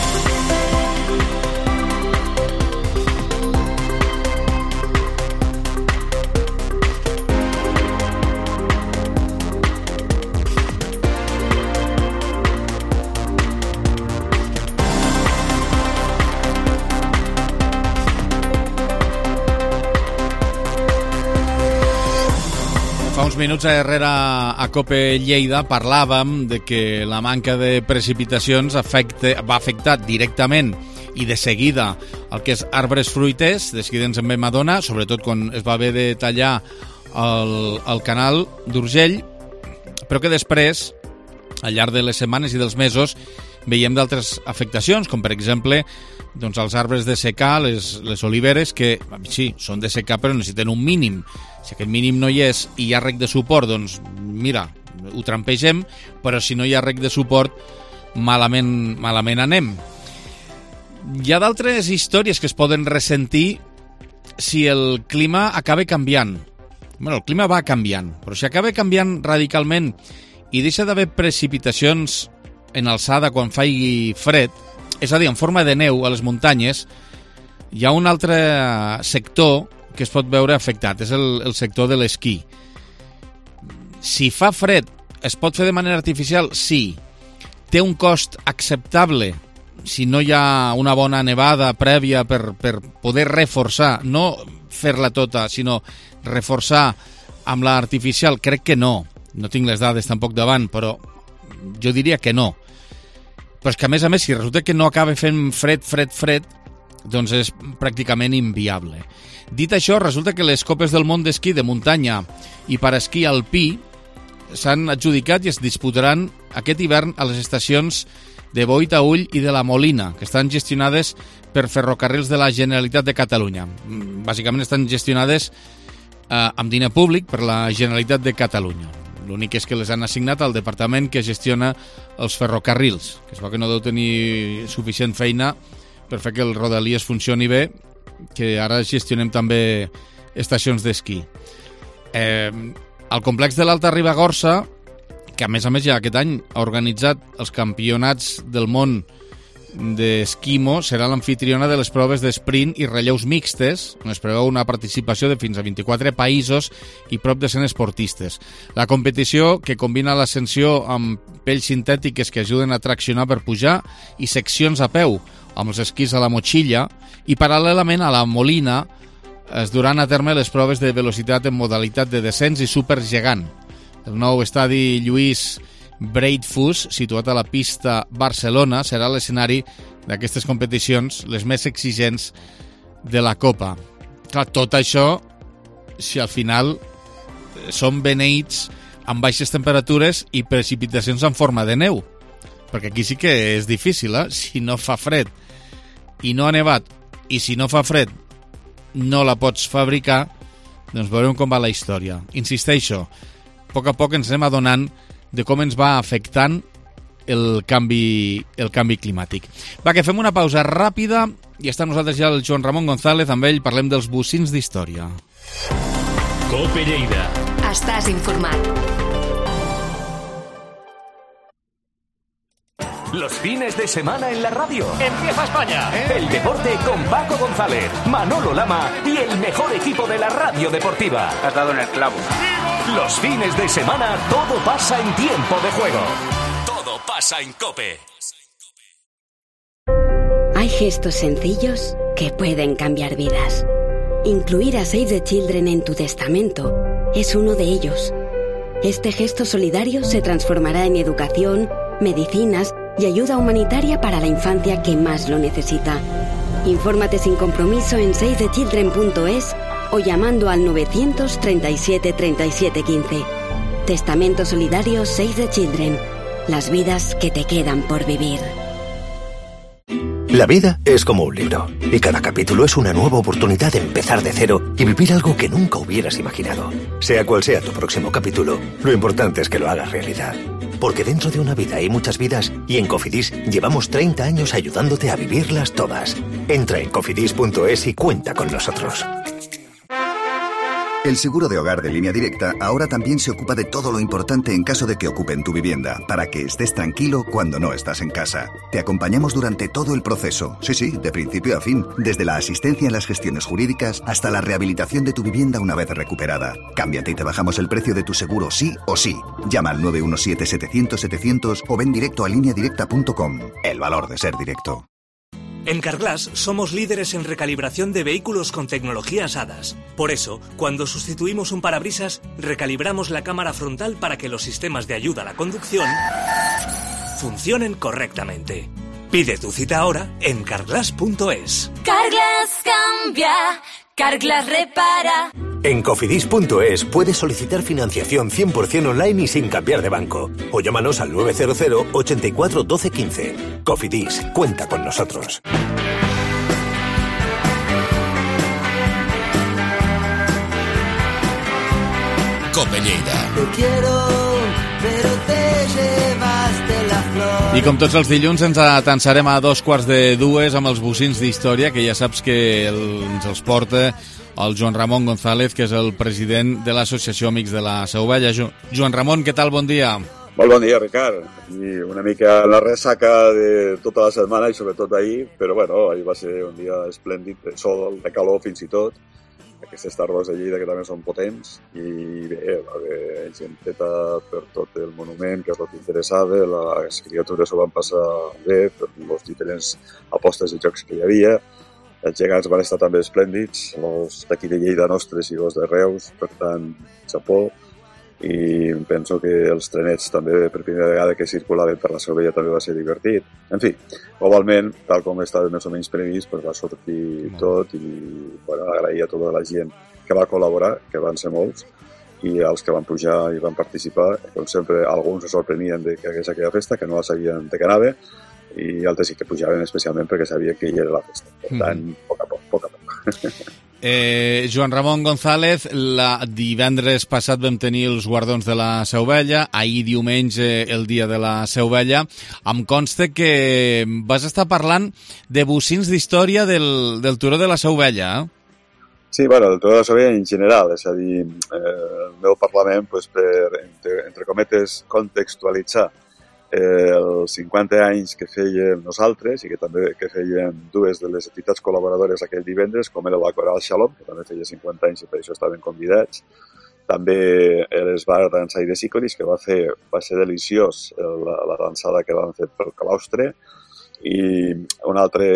Fa uns minuts darrere a COPE Lleida parlàvem de que la manca de precipitacions afecta, va afectar directament i de seguida el que és arbres fruiters, de seguida ens en vam adonar, sobretot quan es va haver de tallar el, el canal d'Urgell, però que després, al llarg de les setmanes i dels mesos, veiem d'altres afectacions, com per exemple doncs, els arbres de secà, les, les oliveres, que sí, són de secà però necessiten un mínim. Si aquest mínim no hi és i hi ha rec de suport, doncs mira, ho trampegem, però si no hi ha rec de suport, malament, malament anem. Hi ha d'altres històries que es poden ressentir si el clima acaba canviant. Bueno, el clima va canviant, però si acaba canviant radicalment i deixa d'haver precipitacions en alçada quan faci fred, és a dir, en forma de neu a les muntanyes, hi ha un altre sector que es pot veure afectat, és el, el sector de l'esquí. Si fa fred, es pot fer de manera artificial? Sí. Té un cost acceptable si no hi ha una bona nevada prèvia per, per poder reforçar, no fer-la tota, sinó reforçar amb l'artificial? Crec que no. No tinc les dades tampoc davant, però jo diria que no. Però és que, a més a més, si resulta que no acaba fent fred, fred, fred, doncs és pràcticament inviable. Dit això, resulta que les Copes del Món d'esquí de muntanya i per esquí alpí s'han adjudicat i es disputaran aquest hivern a les estacions de Boí-Taüll i de la Molina, que estan gestionades per Ferrocarrils de la Generalitat de Catalunya. Bàsicament estan gestionades eh, amb diner públic per la Generalitat de Catalunya. L'únic és que les han assignat al departament que gestiona els ferrocarrils, que es veu que no deu tenir suficient feina per fer que el Rodalies funcioni bé, que ara gestionem també estacions d'esquí. Eh, el complex de l'Alta Ribagorça, que a més a més ja aquest any ha organitzat els campionats del món d'esquimo, serà l'amfitriona de les proves d'esprint i relleus mixtes, on es preveu una participació de fins a vint-i-quatre països i prop de cent esportistes. La competició, que combina l'ascensió amb pells sintètiques que ajuden a traccionar per pujar i seccions a peu, amb els esquís a la motxilla, i paral·lelament a la Molina es duran a terme les proves de velocitat en modalitat de descens i supergegant. El nou estadi Lluís Breitfus, situat a la pista Barcelona, serà l'escenari d'aquestes competicions, les més exigents de la Copa. Clar, tot això, si al final són beneïts amb baixes temperatures i precipitacions en forma de neu, perquè aquí sí que és difícil, eh? Si no fa fred i no ha nevat, i si no fa fred no la pots fabricar, doncs veurem com va la història. Insisteixo, a poc a poc ens anem adonant de com ens va afectant el canvi, el canvi climàtic. Va, que fem una pausa ràpida i està amb nosaltres ja el Joan Ramon González, amb ell parlem dels bocins d'història. Cope Lleida. Estàs informat. Los fines de semana en la radio. Empieza España. El deporte con Paco González, Manolo Lama y el mejor equipo de la radio deportiva. Has dado en el clavo. Los fines de semana todo pasa en tiempo de juego. Todo pasa en COPE. Hay gestos sencillos que pueden cambiar vidas. Incluir a Save the Children en tu testamento es uno de ellos. Este gesto solidario se transformará en educación, medicinas y ayuda humanitaria para la infancia que más lo necesita. Infórmate sin compromiso en save the children punto es o llamando al novecientos treinta y siete treinta y siete quince. Testamento solidario Save the Children. Las vidas que te quedan por vivir. La vida es como un libro, y cada capítulo es una nueva oportunidad de empezar de cero y vivir algo que nunca hubieras imaginado. Sea cual sea tu próximo capítulo, lo importante es que lo hagas realidad. Porque dentro de una vida hay muchas vidas, y en Cofidis llevamos treinta años ayudándote a vivirlas todas. Entra en cofidis punto es y cuenta con nosotros. El seguro de hogar de Línea Directa ahora también se ocupa de todo lo importante en caso de que ocupen tu vivienda, para que estés tranquilo cuando no estás en casa. Te acompañamos durante todo el proceso, sí, sí, de principio a fin, desde la asistencia en las gestiones jurídicas hasta la rehabilitación de tu vivienda una vez recuperada. Cámbiate y te bajamos el precio de tu seguro sí o sí. Llama al nueve uno siete setecientos setecientos o ven directo a línea directa punto com. El valor de ser directo. En Carglass somos líderes en recalibración de vehículos con tecnologías H A D A S. Por eso, cuando sustituimos un parabrisas, recalibramos la cámara frontal para que los sistemas de ayuda a la conducción funcionen correctamente. Pide tu cita ahora en carglass punto es. Carglass cambia, Carglass repara. En cofidis punto es puedes solicitar financiación cien por ciento online y sin cambiar de banco. O llámanos al nueve cero cero ochenta y cuatro doce quince. Cofidis, cuenta con nosotros. Cope Lleida. Te quiero, pero te llevaste la flor. I com tots els dilluns ens atansarem a dos quarts de dues amb els bocins d'història, que ja saps que el, ens els porta el Joan Ramon González, que és el president de l'Associació Amics de la Seu Vella. Jo, Joan Ramon, què tal? Bon dia. Molt bon dia, Ricard. I una mica la ressaca de tota la setmana i sobretot ahir, però bueno, ahir va ser un dia esplèndid, de sol, de calor fins i tot. Aquestes tardes de Lleida que també són potents i bé, va haver genteta per tot el monument, que és el que interessava, les criatures ho van passar bé per les diferents apostes de jocs que hi havia. Els gegants van estar també esplèndids, els d'aquí de Lleida nostres i els de Reus, per tant, xapó. I penso que els trenets també, per primera vegada que circulaven per la Seu Vella, també va ser divertit. En fi, globalment, tal com estava més o menys previst, pues va sortir tot i bueno, agrair a tota la gent que va col·laborar, que van ser molts, i als que van pujar i van participar. Com sempre, alguns se sorprenien de que hagués aquella festa, que no la sabien de què anava, i altres sí que pujaven especialment perquè sabien que hi era la festa. Per tant, a poc a poc, a poc a poc. Eh, Joan Ramon González, la divendres passat vam tenir els guardons de la Seu Vella, ahir diumenge el dia de la Seu Vella. Em consta que vas estar parlant de bocins d'història del, del Turó de la Seu Vella, eh? Sí, bueno, del Turó de la Seu Vella en general, és a dir, eh, el meu parlament, pues, per, entre, entre cometes, contextualitzar els cinquanta anys que fèiem nosaltres i que també que fèiem dues de les entitats col·laboradores aquell divendres, com era la Coral Shalom, que també feia cinquanta anys i per això estaven convidats. També els bar dansar de Sicoris, que va fer, va ser deliciós la, la dansada que van fer pel claustre, i una altra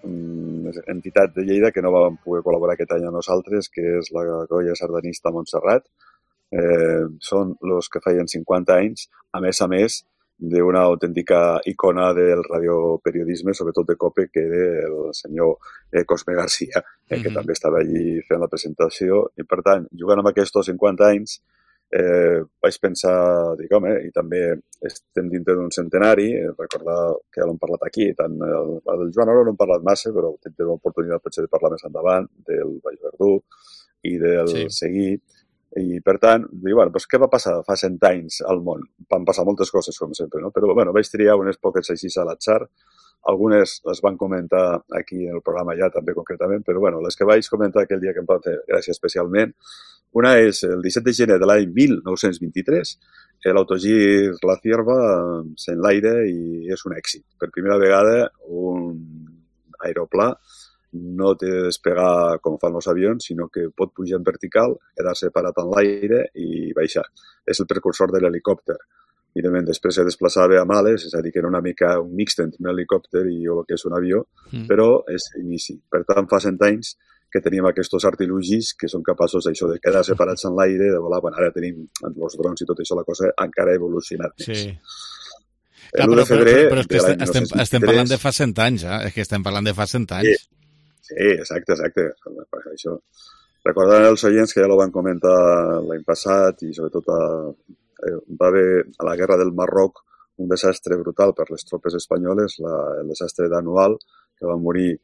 entitat de Lleida que no vam poder col·laborar aquest any amb nosaltres, que és la Colla Sardanista Montserrat. Eh, són els que feien cinquanta anys, a més a més, d'una autèntica icona del radioperiodisme, sobretot de COPE, que era el senyor eh, Cosme García, eh, que mm-hmm. també estava allí fent la presentació. I, per tant, jugant amb aquests cinquanta anys, eh, vaig pensar, dic, home, i també estem dintre d'un centenari, eh, recordar que ja l'hem parlat aquí, tant el, el Joan ara no hem parlat massa, però tindrem l'oportunitat potser de parlar més endavant, del Baix Verdú i del sí. Seguí. I, per tant, dic, bueno, doncs què va passar fa cent anys al món? Van passar moltes coses, com sempre, no? Però, bueno, vaig triar unes poques així a l'atzar. Algunes les van comentar aquí en el programa ja, també, concretament, però, bueno, les que vaig comentar aquell dia que em van fer gràcia especialment. Una és el disset de gener de l'any mil nou-cents vint-i-tres, l'autogir La Cierva s'enlaire i és un èxit. Per primera vegada, un aeroplà no té de despegar com fan els avions, sinó que pot pujar en vertical, quedar-se parat en l'aire i baixar. És el precursor de l'helicòpter. Evidentment, després se desplaçava amb ales, és a dir, que era una mica un mixt entre un helicòpter i el que és un avió, mm. però és inici. Per tant, fa cent anys que teníem aquests artilugis que són capaços d'això, de quedar separats en l'aire, de volar. Bueno, ara tenim els drons i tot això, la cosa encara ha evolucionat més. Sí. Clar, però, però, però, però és que estem, estem, estem parlant de fa cent anys, eh? És que estem parlant de fa cent anys. Sí. Sí, exacte, exacte. Això. Recordant els oients que ja ho van comentar l'any passat i sobretot a, eh, va haver a la guerra del Marroc un desastre brutal per les tropes espanyoles, la, el desastre d'Anual, que van morir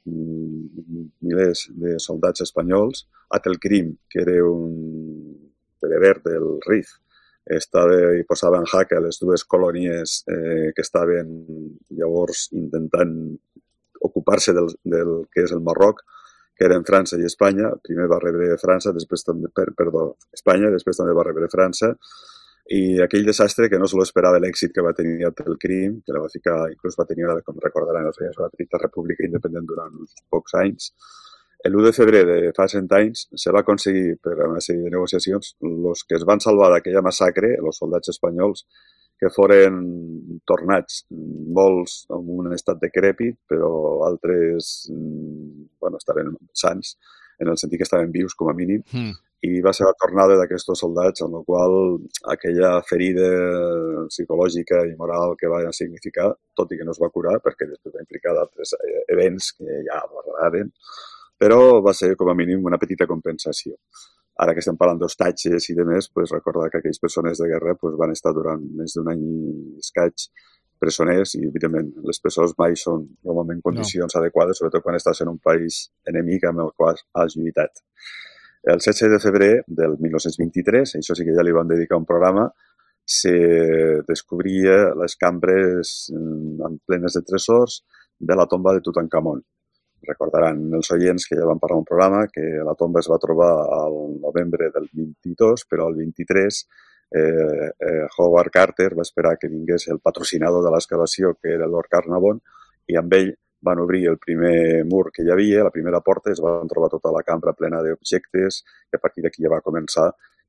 mm, milers de soldats espanyols. Atelcrim, que era un bereber del Rif, estava i posava en jaque les dues colònies eh, que estaven llavors intentant ocupar-se del, del que és el Marroc, que eren França i Espanya. Primer va rebre França, després també, per, perdó, Espanya, després també va rebre França. I aquell desastre que no se l'esperava l'èxit que va tenir el crim, que la va ficar, inclús va tenir, com recordaran els veïns, la petita república independent durant uns pocs anys. L'u de febrer de fa cent anys se va aconseguir, per una sèrie de negociacions, els que es van salvar d'aquella massacre, els soldats espanyols, que foren tornats, molts en un estat decrèpit, però altres bueno, estaven sants, en el sentit que estaven vius, com a mínim, mm. i va ser la tornada d'aquests soldats, en la qual aquella ferida psicològica i moral que va significar, tot i que no es va curar, perquè després va implicar d'altres events que ja parlaven, però va ser, com a mínim, una petita compensació. Ara que estem parlant d'hostatges i de més, pues, recordar que aquelles persones de guerra pues, van estar durant més d'un any i escaig presoners i, evidentment, les presons mai són normalment condicions no. adequades, sobretot quan estàs en un país enemic amb el qual has lluitat. El setze de febrer del mil nou-cents vint-i-tres, això sí que ja li vam dedicar un programa, se descobria les cambres plenes de tresors de la tomba de Tutankamon. Recordaran els oients que ja vam parlar un programa que la tomba es va trobar al novembre del vint-i-dos, però el vint-i-tres eh, eh, Howard Carter va esperar que vingués el patrocinador de l'excavació, que era Lord Carnarvon, i amb ell van obrir el primer mur que hi havia, la primera porta, es van trobar tota la cambra plena d'objectes, i a partir d'aquí ja va començar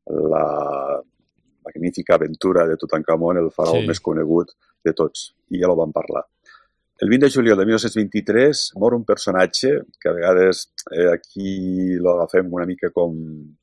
la magnífica aventura de Tutankamon, el faraó sí. més conegut de tots, i ja ho vam parlar. El vint de juliol de mil nou-cents vint-i-tres mor un personatge que a vegades eh, aquí l'agafem una mica com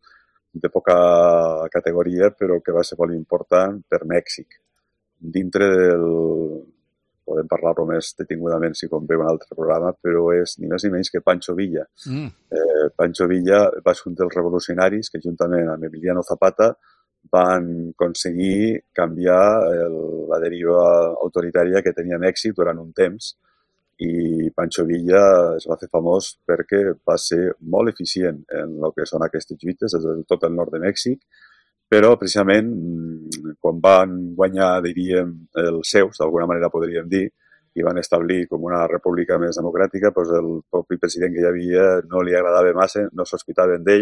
de poca categoria, però que va ser molt important per Mèxic. Dintre del... podem parlar-ho més detingudament si convé un altre programa, però és ni més ni menys que Pancho Villa. Mm. Eh, Pancho Villa va ser un dels revolucionaris que juntament amb Emiliano Zapata van aconseguir canviar el, la deriva autoritària que tenia Mèxic durant un temps, i Pancho Villa es va fer famós perquè va ser molt eficient en el que són aquestes lluites des de tot el nord de Mèxic, però precisament quan van guanyar, diríem, els seus, d'alguna manera podríem dir, i van establir com una república més democràtica, doncs el propi president que hi havia no li agradava massa, no sospitaven d'ell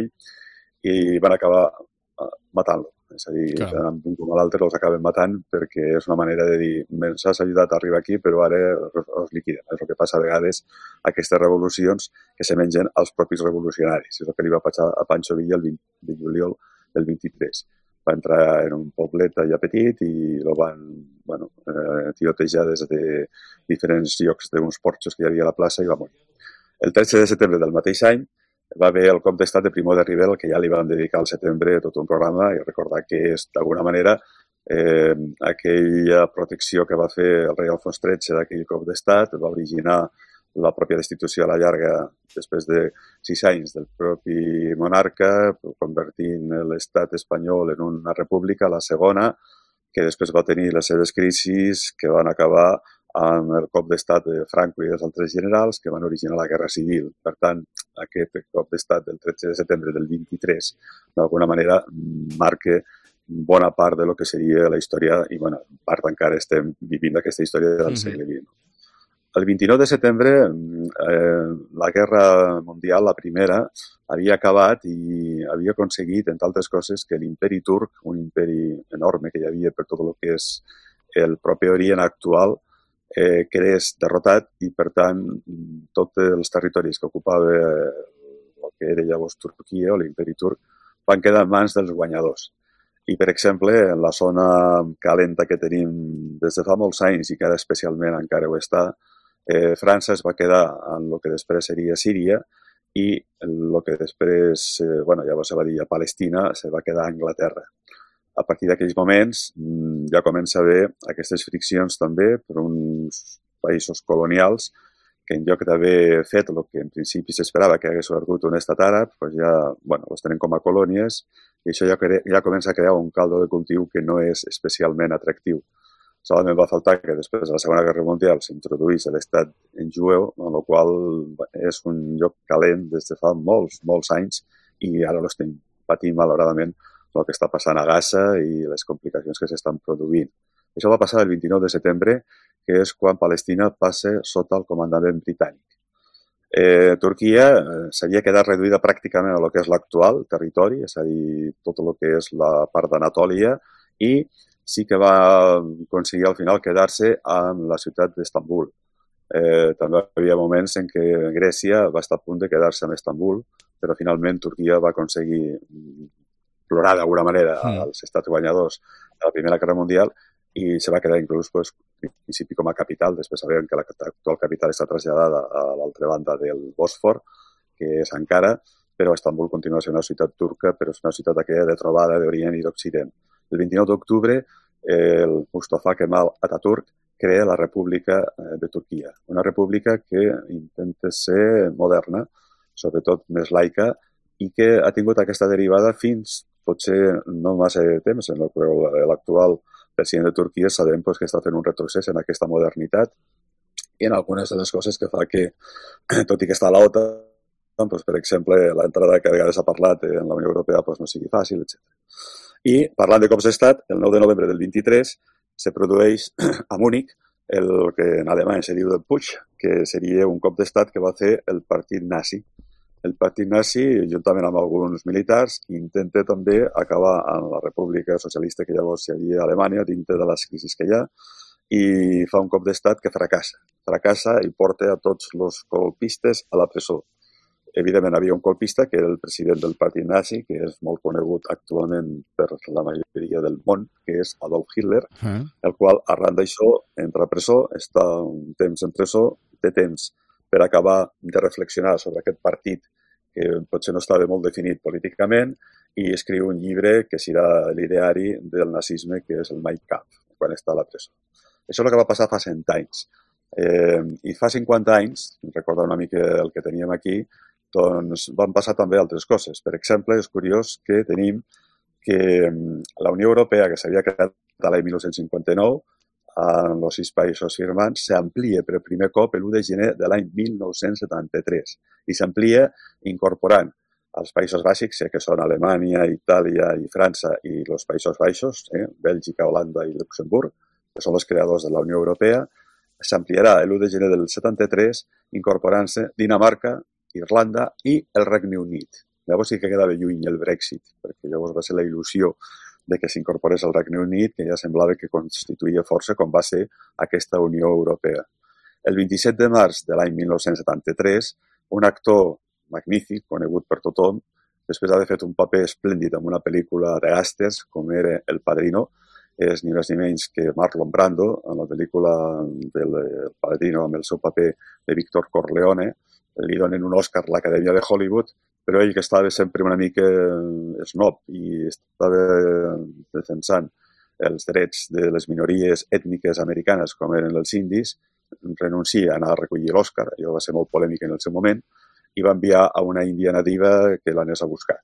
i van acabar matant-lo. És a dir, clar, tant un com l'altre els acaben matant perquè és una manera de dir ens has ajudat a arribar aquí però ara els liquidem. És el que passa a vegades a aquestes revolucions que se mengen els propis revolucionaris. És el que li va passar a Pancho Villa el vint de juliol del vint-i-tres. Va entrar en un poblet allà petit i el van bueno, eh, tirotejar des de diferents llocs d'uns porxos que hi havia a la plaça i va morir. El tretze de setembre del mateix any va haver el cop d'estat de Primo de Rivera, que ja li van dedicar al setembre tot un programa, i recordar que és, d'alguna manera, eh, aquella protecció que va fer el rei Alfons tretze d'aquell cop d'estat va originar la pròpia destitució a la llarga, després de sis anys del propi monarca, convertint l'estat espanyol en una república, la segona, que després va tenir les seves crisis que van acabar amb el cop d'estat de Franco i dels altres generals que van originar la Guerra Civil. Per tant, aquest cop d'estat del tretze de setembre del vint-i-tres, d'alguna manera, marca bona part de lo que seria la història, i bueno, part encara estem vivint aquesta història del mm-hmm. segle vint. El vint-i-nou de setembre, eh, la Guerra Mundial, la primera, havia acabat i havia aconseguit, entre altres coses, que l'imperi turc, un imperi enorme que hi havia per tot el que és el propi Orient actual, eh, quedés derrotat i, per tant, tots els territoris que ocupava el que era llavors Turquia o l'imperi turc van quedar en mans dels guanyadors. I, per exemple, en la zona calenta que tenim des de fa molts anys i que ara especialment encara ho està, eh, França es va quedar en el que després seria Síria i el que després, eh, bueno, llavors se va dir a Palestina, se va quedar a Anglaterra. A partir d'aquells moments ja comença a haver aquestes friccions també per uns països colonials que en lloc d'haver fet el que en principi s'esperava que hagués hagut un estat àrab, doncs ja bueno, els tenen com a colònies i això ja, ja comença a crear un caldo de cultiu que no és especialment atractiu. Solament va faltar que després de la Segona Guerra Mundial s'introduís l'estat en jueu, en el qual és un lloc calent des de fa molts, molts anys i ara l'estem patint malauradament el que està passant a Gaza i les complicacions que s'estan produint. Això va passar el vint-i-nou de setembre, que és quan Palestina passa sota el comandament britànic. Eh, Turquia s'havia quedat reduïda pràcticament a el que és l'actual territori, és a dir, tot el que és la part d'Anatòlia, i sí que va aconseguir al final quedar-se amb la ciutat d'Istanbul. Eh, també hi havia moments en què Grècia va estar a punt de quedar-se amb Istanbul, però finalment Turquia va aconseguir plorar d'alguna manera als estats guanyadors de la Primera Guerra Mundial i se va quedar inclús pues, en principi com a capital. Després sabem que l'actual capital està traslladada a l'altra banda del Bòsfor, que és Ankara, però Istanbul continua sent una ciutat turca, però és una ciutat aquella de trobada d'Orient i d'Occident. El vint-i-nou d'octubre, el Mustafa Kemal Atatürk crea la República de Turquia, una república que intenta ser moderna, sobretot més laica, i que ha tingut aquesta derivada fins, potser no massa de temps, en l'actual president de Turquia sabem pues, que està fent un retrocés en aquesta modernitat i en algunes de les coses que fa que, tot i que està a l'OTAN, pues, per exemple, l'entrada que a vegades ha parlat en la Unió Europea pues, no sigui fàcil, etcètera. I, parlant de cops d'estat, el nou de novembre del vint-i-tres se produeix a Múnich el que en alemany se diu de Putsch, que seria un cop d'estat que va fer el partit nazi. el partit nazi, juntament amb alguns militars, intenta també acabar amb la república socialista que llavors hi havia a Alemanya, dintre de les crisis que hi ha, i fa un cop d'estat que fracassa. Fracassa i porta a tots els colpistes a la presó. Evidentment, havia un colpista, que era el president del partit nazi, que és molt conegut actualment per la majoria del món, que és Adolf Hitler, uh-huh. el qual, arran d'això, entra a presó, està un temps en presó, té temps per acabar de reflexionar sobre aquest partit que potser no estava molt definit políticament i escriu un llibre que serà l'ideari del nazisme, que és el Mein Kampf, quan està a la presó. Això és el que va passar fa cent anys. Eh, I fa cinquanta anys, recorda una mica el que teníem aquí, doncs van passar també altres coses. Per exemple, és curiós que tenim que la Unió Europea, que s'havia creat l'any dinou cinquanta-nou, en els sis països firmants, s'amplia per primer cop l'u de gener de l'any dinou setanta-tres i s'amplia incorporant els Països Bàsics, que són Alemanya, Itàlia i França i els Països Baixos, eh, Bèlgica, Holanda i Luxemburg, que són els creadors de la Unió Europea. S'ampliarà l'u de gener del setanta-tres incorporant-se Dinamarca, Irlanda i el Regne Unit. Llavors sí que quedava lluny el Brexit, perquè llavors va ser la il·lusió de que s'incorporés al Regne Unit, que ja semblava que constituïa força com va ser aquesta Unió Europea. El vint-i-set de març de l'any dinou setanta-tres, un actor magnífic, conegut per tothom, després d'haver fet un paper esplèndid en una pel·lícula de gàngsters, com era El Padrino, és ni més ni menys que Marlon Brando, en la pel·lícula del Padrino, amb el seu paper de Víctor Corleone, li donen un Òscar a l'Acadèmia de Hollywood, però ell, que estava sempre una mica snob i estava defensant els drets de les minories ètniques americanes, com eren els indis, renuncia a anar a recollir l'Òscar, allò va ser molt polèmic en el seu moment, i va enviar a una índia nativa que l'anés a buscar.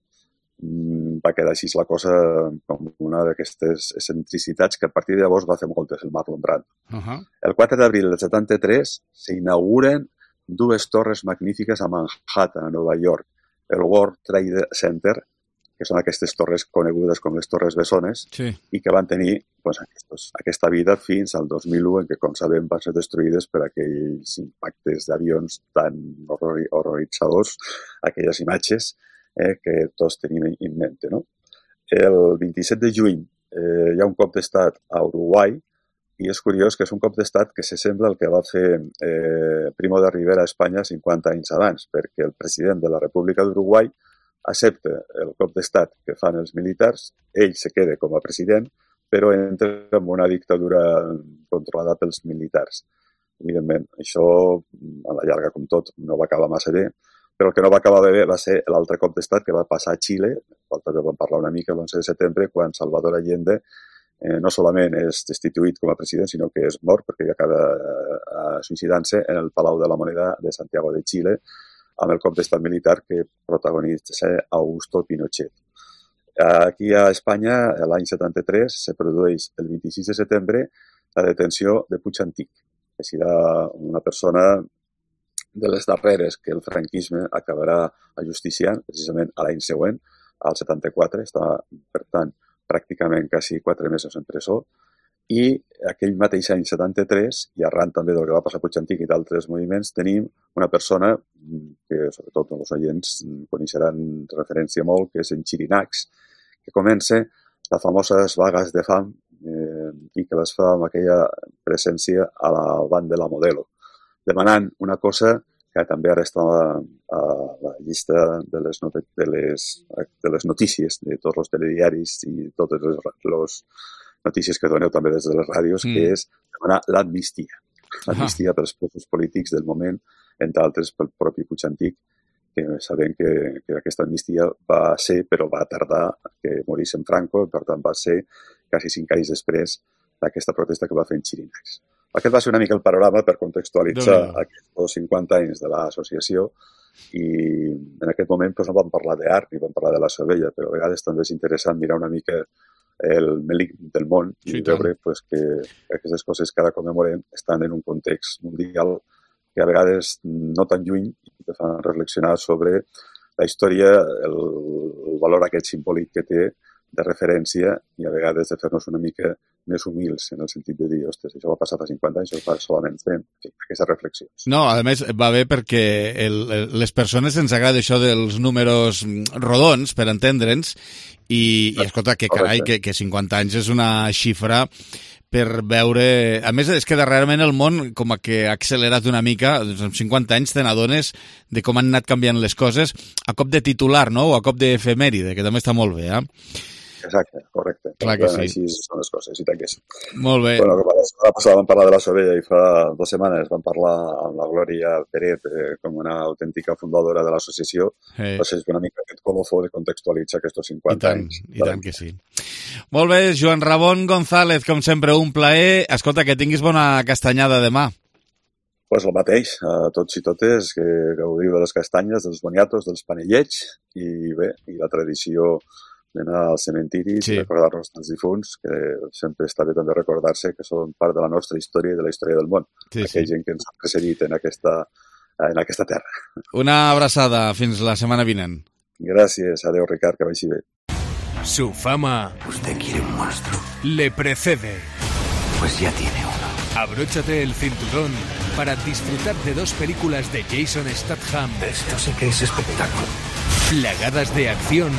Va quedar així la cosa com una d'aquestes excentricitats que a partir de llavors va fer moltes, el Marlon Brando. Uh-huh. El quatre d'abril del setanta-tres s'inauguren dues torres magnífiques a Manhattan, a Nova York, el World Trade Center, que són aquestes torres conegudes com les Torres Bessones, sí. I que van tenir doncs, aquestos, aquesta vida fins al dos mil u, en què, com sabem, van ser destruïdes per aquells impactes d'avions tan horror- horroritzadors, aquelles imatges eh, que tots tenim en mente. No? El vint-i-set de juny eh, hi ha un cop d'estat a Uruguai, i és curiós que és un cop d'estat que s'assembla al que va fer eh, Primo de Rivera a Espanya cinquanta anys abans, perquè el president de la República d'Uruguai accepta el cop d'estat que fan els militars, ell se queda com a president, però entra en una dictadura controlada pels militars. Evidentment, això a la llarga, com tot, no va acabar massa bé, però el que no va acabar bé va ser l'altre cop d'estat que va passar a Xile, també vam parlar una mica l'onze de setembre, quan Salvador Allende Eh, no solament és destituït com a president, sinó que és mort perquè acaba eh, suïcidant-se en el Palau de la Moneda de Santiago de Xile amb el cop d'estat militar que protagonitza Augusto Pinochet. Aquí a Espanya, l'any setanta-tres, se produeix el vint-i-sis de setembre la detenció de Puig Antic, que serà una persona de les darreres que el franquisme acabarà ajusticiant, precisament a l'any següent, al setanta-quatre, està, per tant, pràcticament quasi quatre mesos en presó, i aquell mateix any setanta-tres, i arran també del que va passar a Puig Antic i d'altres moviments, tenim una persona que, sobretot els oients, coneixeran referència molt, que és en Xirinacs, que comença les famoses vagues de fam eh, i que les fa amb aquella presència a la banda de la Modelo, demanant una cosa que també ara està a la llista de les, not de les, de les notícies de tots els telediaris i totes les, les notícies que doneu també des de les ràdios, mm. que és demanar l'amnistia. L'amnistia ah. pels presos polítics del moment, entre altres pel propi Puig Antic, que sabem que, que aquesta amnistia va ser, però va tardar que morís en Franco, per tant va ser quasi cinc anys després d'aquesta protesta que va fer en Xirinacs. Aquest va ser una mica el panorama per contextualitzar no, no. aquests cinquanta anys de l'associació i en aquest moment doncs, no vam parlar d'art ni vam parlar de la Sovella, però a vegades també és interessant mirar una mica el melic del món sí, i veure pues, que aquestes coses que ara commemorem estan en un context mundial que a vegades no tan lluny i te fan reflexionar sobre la història, el, el valor aquest simbòlic que té de referència i a vegades de fer-nos una mica més humils en el sentit de dir, ostres, això va passar fa cinquanta anys, això fa solament fent aquestes reflexions. No, a més va bé perquè el, el, les persones ens agrada això dels números rodons, per entendre'ns, i, i escolta, que carai, que, que cinquanta anys és una xifra per veure... A més, és que darrerament el món com que ha accelerat una mica, doncs amb cinquanta anys te n'adones de com han anat canviant les coses a cop de titular, no?, o a cop d'efemèride, que també està molt bé, eh? Exacte, correcte. Clar que sí. Així són les coses, i tant que sí. Molt bé. Bueno, la setmana passada vam parlar de la Sovella i fa dues setmanes vam parlar amb la Glòria Peret eh, com una autèntica fundadora de l'associació. Eh. Doncs és una mica aquest colofó de contextualitzar aquests cinquanta I tant, anys. I tant que sí. Molt bé, Joan Ramon González, com sempre, un plaer. Escolta, que tinguis bona castanyada demà. Pues el mateix, a tots i totes, que gaudiu de les castanyes, dels boniatos, dels panellets, i bé, i la tradició d'anar als cementiris sí. i recordar-nos dels difunts, que sempre està bé també recordar-se que són part de la nostra història i de la història del món. Sí, Aquella sí. gent que ens ha precedit en aquesta, en aquesta terra. Una abraçada, fins la setmana vinent. Gràcies, adeu Ricard, que vagi bé. Su fama... Usted quiere un monstruo. Le precede. Pues ya tiene uno. Abróchate el cinturón para disfrutar de dos películas de Jason Statham. Esto sí que es espectáculo. Plagadas de acción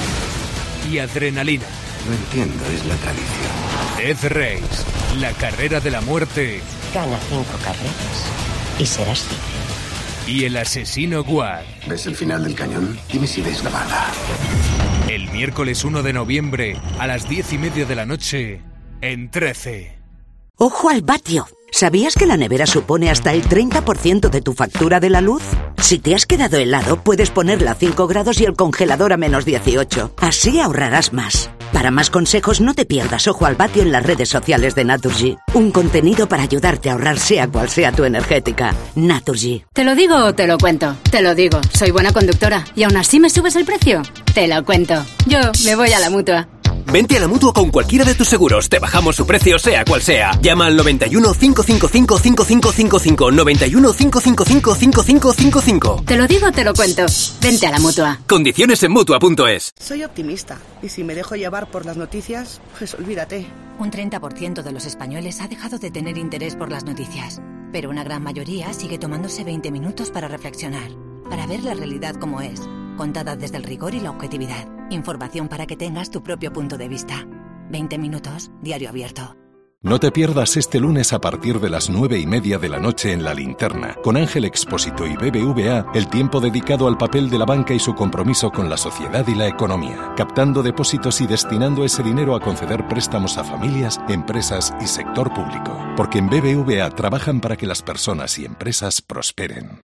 y adrenalina. No entiendo, es la tradición. Death Race, la carrera de la muerte. Gana cinco carreras y serás libre. Y el asesino Guard. ¿Ves el final del cañón? Dime si ves la bala. El miércoles uno de noviembre a las diez y media de la noche en trece. ¡Ojo al vatio! ¿Sabías que la nevera supone hasta el treinta por ciento de tu factura de la luz? Si te has quedado helado, puedes ponerla a cinco grados y el congelador a menos dieciocho. Así ahorrarás más. Para más consejos, no te pierdas Ojo al vatio en las redes sociales de Naturgy. Un contenido para ayudarte a ahorrar sea cual sea tu energética. Naturgy. ¿Te lo digo o te lo cuento? Te lo digo. Soy buena conductora. ¿Y aún así me subes el precio? Te lo cuento. Yo me voy a la Mutua. Vente a la Mutua con cualquiera de tus seguros. Te bajamos su precio sea cual sea. Llama al noventa y uno, cinco cinco cinco, cinco cinco cinco cinco. noventa y uno, cinco cinco cinco, cinco cinco cinco cinco. Te lo digo o te lo cuento. Vente a la Mutua. Condiciones en Mutua punto es. Soy optimista. Y si me dejo llevar por las noticias, pues olvídate. Un treinta por ciento de los españoles ha dejado de tener interés por las noticias. Pero una gran mayoría sigue tomándose veinte minutos para reflexionar. Para ver la realidad como es. Contada desde el rigor y la objetividad. Información para que tengas tu propio punto de vista. veinte minutos, diario abierto. No te pierdas este lunes a partir de las nueve y media de la noche en La Linterna, con Ángel Expósito y B B V A, el tiempo dedicado al papel de la banca y su compromiso con la sociedad y la economía, captando depósitos y destinando ese dinero a conceder préstamos a familias, empresas y sector público. Porque en B B V A trabajan para que las personas y empresas prosperen.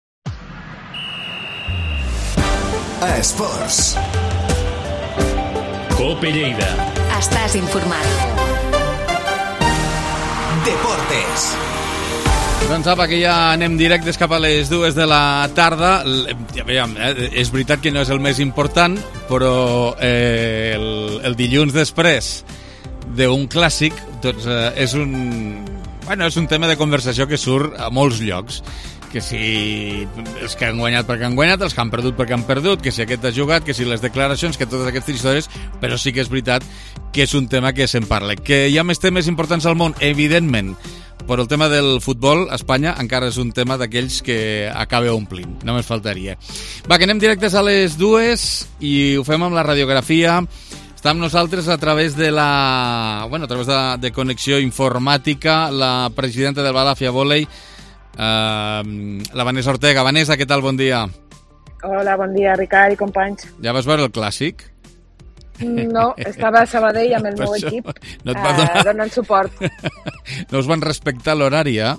A Esports. Cope Lleida. Estàs informat. Deportes. Doncs apa, que ja anem directes cap a les dues de la tarda. Ja veiem, eh? És veritat que no és el més important, però eh, el, el dilluns després d'un clàssic doncs, eh, és un... Bueno, és un tema de conversació que surt a molts llocs. Que si els que han guanyat perquè han guanyat, els que han perdut perquè han perdut, que si aquest ha jugat, que si les declaracions, que totes aquestes històries, però sí que és veritat que és un tema que se'n parla. Que hi ha més temes importants al món, evidentment, però el tema del futbol a Espanya encara és un tema d'aquells que acaba omplint, només faltaria. Va, que anem directes a les dues i ho fem amb la radiografia. Està amb nosaltres a través de la... Bueno, a través de, de connexió informàtica, la presidenta del Balàfia Volei, Uh, la Vanessa Ortega. Vanessa, què tal? Bon dia. Hola, bon dia, Ricard i companys. Ja vas veure el clàssic? No, estava a Sabadell amb el meu equip no et va donar... uh, donant suport. No us van respectar l'horari, eh?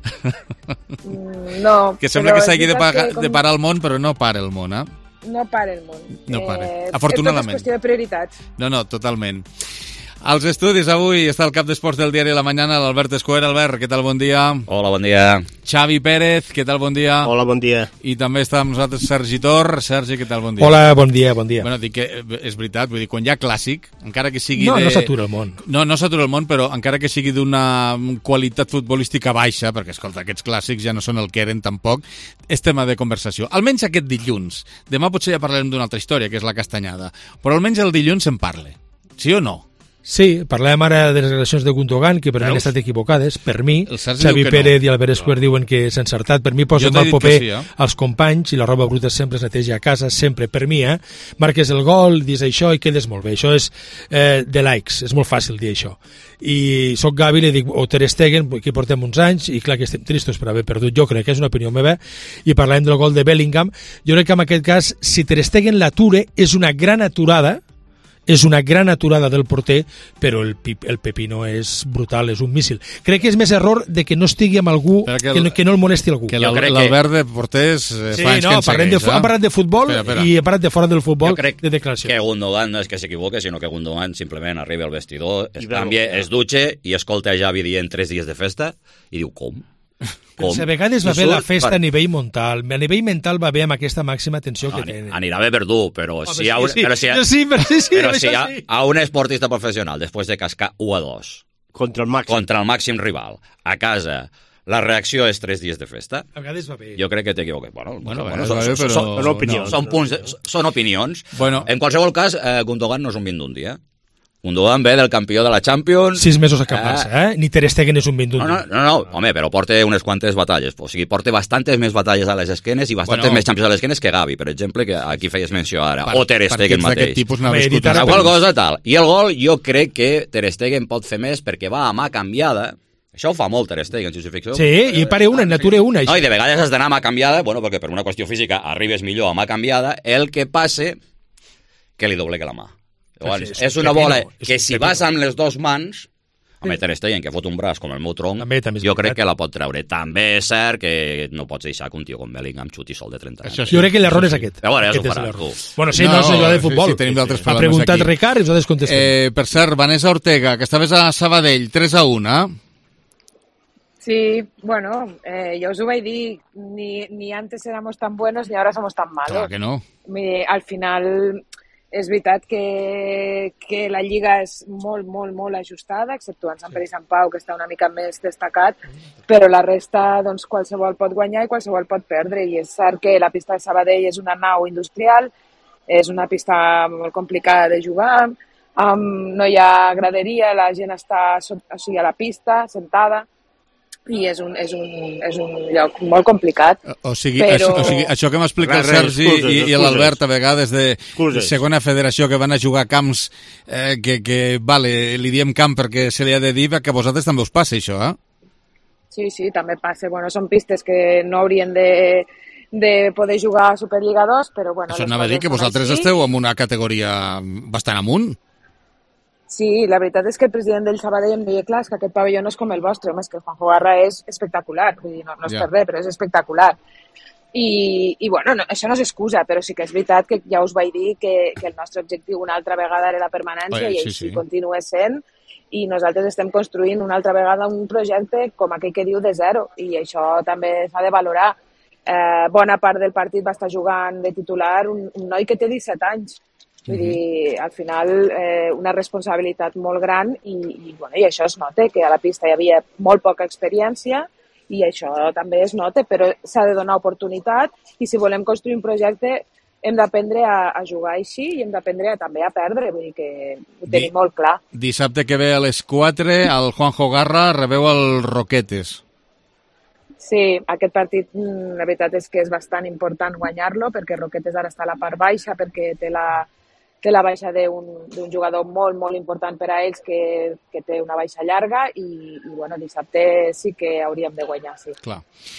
No. Que sembla que s'hagi de, pagar, com... de parar el món, però no para el món, eh? No para el món. No para, eh, afortunadament. És tot qüestió de prioritats. No, no, totalment. Als estudis avui està el cap d'esports del diari La Mañana, l'Albert Escuera. Albert, què tal, bon dia? Hola, bon dia. Xavi Pérez, què tal, bon dia? Hola, bon dia. I també està amb nosaltres Sergi Tor. Sergi, què tal, bon dia? Hola, bon dia, bon dia. Bueno, dic que és veritat, vull dir, quan hi ha clàssic, encara que sigui no, de... No, no s'atura el món. No, no s'atura el món, però encara que sigui d'una qualitat futbolística baixa, perquè, escolta, aquests clàssics ja no són el que eren tampoc, és tema de conversació. Almenys aquest dilluns. Demà potser ja parlarem d'una altra història, que és la castanyada. Però almenys el dilluns se'n parle. Sí o no? Sí, parlem ara de les relacions de Gundogan, que per mi han estat equivocades. Per mi, Xavi Pérez no. i Albert Escuer diuen que s'ha encertat. Per mi posen mal paper sí, eh? als companys i la roba bruta sempre es neteja a casa, sempre per mi, eh? Marques el gol, dis això i quedes molt bé. Això és eh, de likes, és molt fàcil dir això. I soc Gavi i li dic, o Ter Stegen, aquí portem uns anys, i clar que estem tristos per haver perdut, jo crec que és una opinió meva, i parlem del gol de Bellingham. Jo crec que en aquest cas, si Ter Stegen l'ature, és una gran aturada, és una gran aturada del porter, però el, el pepino és brutal, és un míssil. Crec que és més error de que no estigui amb algú, que, el, que, no, que no el molesti algú. Que l'Albert de porters eh, sí, fa anys no, que en segueix. De, eh? Han parlat de futbol espera, espera. i han parlat de fora del futbol, jo crec de declaració. Que Gundogan no és que s'equivoque, sinó que Gundogan simplement arriba al vestidor, es canvia, es dutxa i escolta a Javi dient tres dies de festa i diu, com? Com? A vegades va bé la festa per... a nivell mental. A nivell mental va bé amb aquesta màxima tensió no, que tenen. Anirà bé per tu, però oh, si, hi ha, un, sí, però si, hi ha, sí, però sí, sí, però si sí. hi ha a un esportista professional, després de cascar u a dos contra el màxim, contra el màxim rival, a casa, la reacció és tres dies de festa. A vegades va bé. Jo crec que t'equivoques. Bueno, bueno, bueno, bueno són, bé, però... són, són, opinions, són, punts, són opinions. Bueno. En qualsevol cas, eh, Gundogan no és un vint d'un dia. Gundogan ve del campió de la Champions... Sis mesos a cap-se, eh? Ni Ter Stegen és un vint d'un no, no, no, no, home, però porta unes quantes batalles. O sigui, porta bastantes més batalles a les esquenes i bastantes bueno, més Champions a les esquenes que Gavi, per exemple, que aquí feies menció ara. Per, o Ter Stegen mateix. Tipus no a qual cosa tal. I el gol, jo crec que Ter Stegen pot fer més perquè va a mà canviada. Això ho fa molt Ter Stegen, si us fixeu. Sí, i pare una, en natura una. No, i de vegades has d'anar a mà canviada, bueno, perquè per una qüestió física arribes millor a mà canviada, el que passe que li doblegue la mà. Llavors, és, és una bola que si vas amb les dues mans, amb Ter Stegen, que fot un braç com el meu tronc, també, també jo crec que la pot treure. També és cert que no pots deixar que un tio com Bellingham xuti sol de trenta anys. Sí. Jo crec que l'error és aquest. Però bueno, ja s'ho faràs tu. Bueno, sí, no, no és allò de futbol. Sí, sí, tenim d'altres ha preguntat aquí. Ricard i nosaltres contestem. Eh, per cert, Vanessa Ortega, que estaves a Sabadell, tres a un, eh? Sí, bueno, eh, yo os voy a decir, ni, ni antes éramos tan buenos ni ahora somos tan malos. Claro que no. Mi, al final... És veritat que, que la Lliga és molt, molt, molt ajustada, exceptuant Sant Pere i Sant Pau, que està una mica més destacat, però la resta, doncs, qualsevol pot guanyar i qualsevol pot perdre. I és cert que la pista de Sabadell és una nau industrial, és una pista molt complicada de jugar, um, no hi ha graderia, la gent està o sigui, a la pista, sentada, i és un, és un, és un lloc molt complicat. O sigui, però... això, o sigui això que m'explica el Sergi excuses, i, i l'Albert a vegades de excuses. Segona federació que van a jugar a camps eh, que, que, vale, li diem camp perquè se li ha de dir que a vosaltres també us passa això, eh? Sí, sí, també passa. Bueno, són pistes que no haurien de, de poder jugar a Superliga dos, però bueno... Això anava a dir que vosaltres així. Esteu en una categoria bastant amunt. Sí, la veritat és que el president del Sabadell em deia, clar, és que aquest pavelló no és com el vostre, home, és que el Juanjo Garra és espectacular, vull dir, no, no és yeah. per res, però és espectacular. I, i bueno, no, això no és excusa, però sí que és veritat que ja us vaig dir que, que el nostre objectiu una altra vegada era la permanència. Oye, i així sí, sí. continua sent, i nosaltres estem construint una altra vegada un projecte com aquell que diu de zero, i això també s'ha de valorar. Eh, bona part del partit va estar jugant de titular un, un noi que té disset anys. Vull dir, al final, eh, una responsabilitat molt gran i, i, bueno, i això es nota, que a la pista hi havia molt poca experiència i això també es nota, però s'ha de donar oportunitat i si volem construir un projecte hem d'aprendre a, a jugar així i hem d'aprendre també a perdre, vull dir que ho tenim Di, molt clar. Dissabte que ve a les quatre, el Juanjo Garra rebeu el Roquetes. Sí, aquest partit la veritat és que és bastant important guanyar-lo perquè Roquetes ara està a la part baixa perquè té la té la baixa d'un jugador molt, molt important per a ells que, que té una baixa llarga i, i bueno, dissabte sí que hauríem de guanyar, sí. Clar.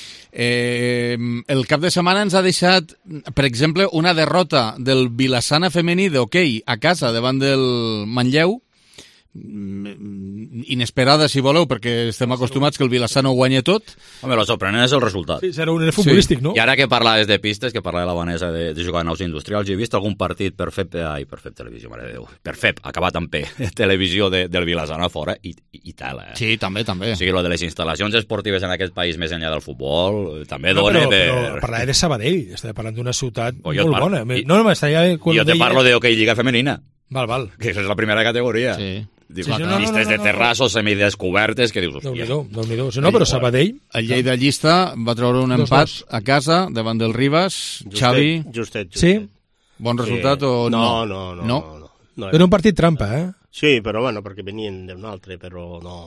Eh, el cap de setmana ens ha deixat, per exemple, una derrota del Vilassana femení d'hoquei a casa davant del Manlleu. inesperada, si voleu, perquè estem acostumats que el Vilassar no guanya tot. Home, lo sorprenent és el resultat. Sí, serà un futbolístic, no? I ara que parlaves de pistes, que parlava la Vanessa de, de jugar a naus industrials, jo he vist algun partit per fer... Ai, per fer televisió, mare de Déu. Per fer, acabat amb P, televisió de, del Vilassar a fora, i, i tal, eh? Sí, també, també. O sigui, lo de les instal·lacions esportives en aquest país més enllà del futbol, també no, dona però, per... Però parlava de Sabadell, estava parlant d'una ciutat oh, molt par... bona. I... No, no, m'estava... Jo te deia... parlo de hoquei lliga femenina. Val, val. Que és la primera categoria. Sí. Dic, sí, sí, no, no, no, pistes no, no, de terrassos semidescobertes que dius, hòstia. Déu-n'hi-do, Déu-n'hi-do. Sí, no, però Sabadell... El Lleida Llista va treure un empat a casa davant del Ribas. Justet, Xavi... Justet, justet. Sí? Bon resultat sí. o no? No, no, no. no? no, no era un partit trampa, eh? Sí, però bueno, perquè venien d'un altre, però no...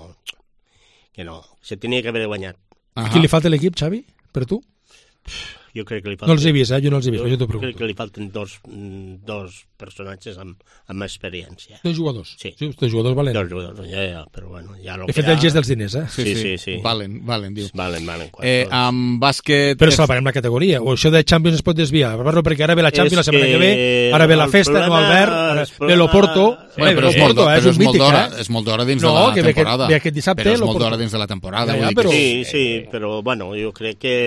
Que no. Se tenia que haver guanyat. A qui li falta l'equip, Xavi? Per tu? Jo crec que li falten... No els he vist, eh? Jo no els he vist, jo, jo t'ho pregunto. Crec que li falten dos, dos personatges amb, amb experiència. Dos jugadors? Sí. Sí, dos jugadors valen. Dos jugadors, ja, ja, però bueno... Ja he fet ha... el gest dels diners, eh? Sí, sí, sí. sí. Valen, valen, diu. Valen, valen. Eh, amb bàsquet... Però salvarem la categoria, o això de Champions es pot desviar, perquè ara ve la Champions la setmana que ve, ara ve la festa, no Albert, ara ve l'Oporto... Bueno, però és molt d'hora, és, és, eh? és molt d'hora dins no, de la que temporada. Ve aquest dissabte, però és molt d'hora dins de la temporada. Ja, ja, però... Sí, sí, però bueno, jo crec que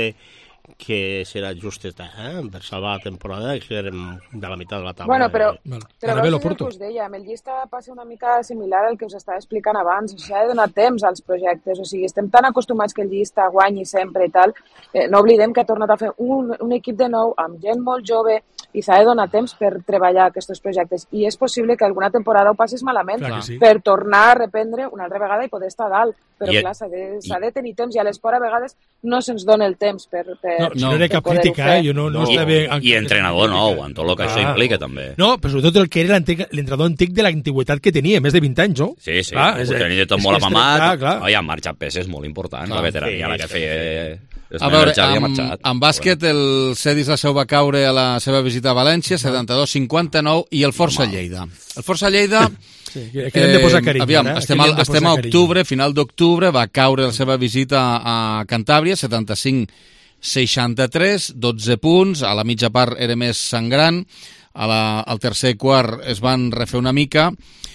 que serà justet, eh? Per salvar la temporada, que érem de la meitat de la taula. Bueno, però, vale. però no sé el que us deia, amb el Llista passa una mica similar al que us estava explicant abans, s'ha de donar temps als projectes, o sigui, estem tan acostumats que el Llista guanyi sempre i tal, eh, no oblidem que ha tornat a fer un, un equip de nou amb gent molt jove i s'ha de donar temps per treballar aquests projectes, i és possible que alguna temporada ho passis malament sí. per tornar a reprendre una altra vegada i poder estar a dalt, però I, clar, s'ha de, s'ha de tenir temps, i a l'esport a vegades no se'ns dona el temps per, per no, no, no era cap crítica, eh? Jo no, no, no, I, i entrenador nou, en tot el que ah, això implica també. No, però sobretot el que era l'entrenador antic de l'antiguitat que tenia, més de vint anys, no? Sí, sí, clar, ho tenia tot molt amamat, no, i ha marxat peces molt important, clar, la veterania, sí, la que feia... A veure, amb, amb bàsquet el Cedis la Seu va caure a la seva visita a València, setanta-dos cinquanta-nou, i el Força Lleida. El Força Lleida... Sí, aquí hem de posar carinyo. Aviam, eh? estem, al, estem a octubre, final d'octubre, va caure la seva visita a Cantàbria, setanta-cinc seixanta-tres, dotze punts, a la mitja part era més sangrant, a la, al tercer quart es van refer una mica.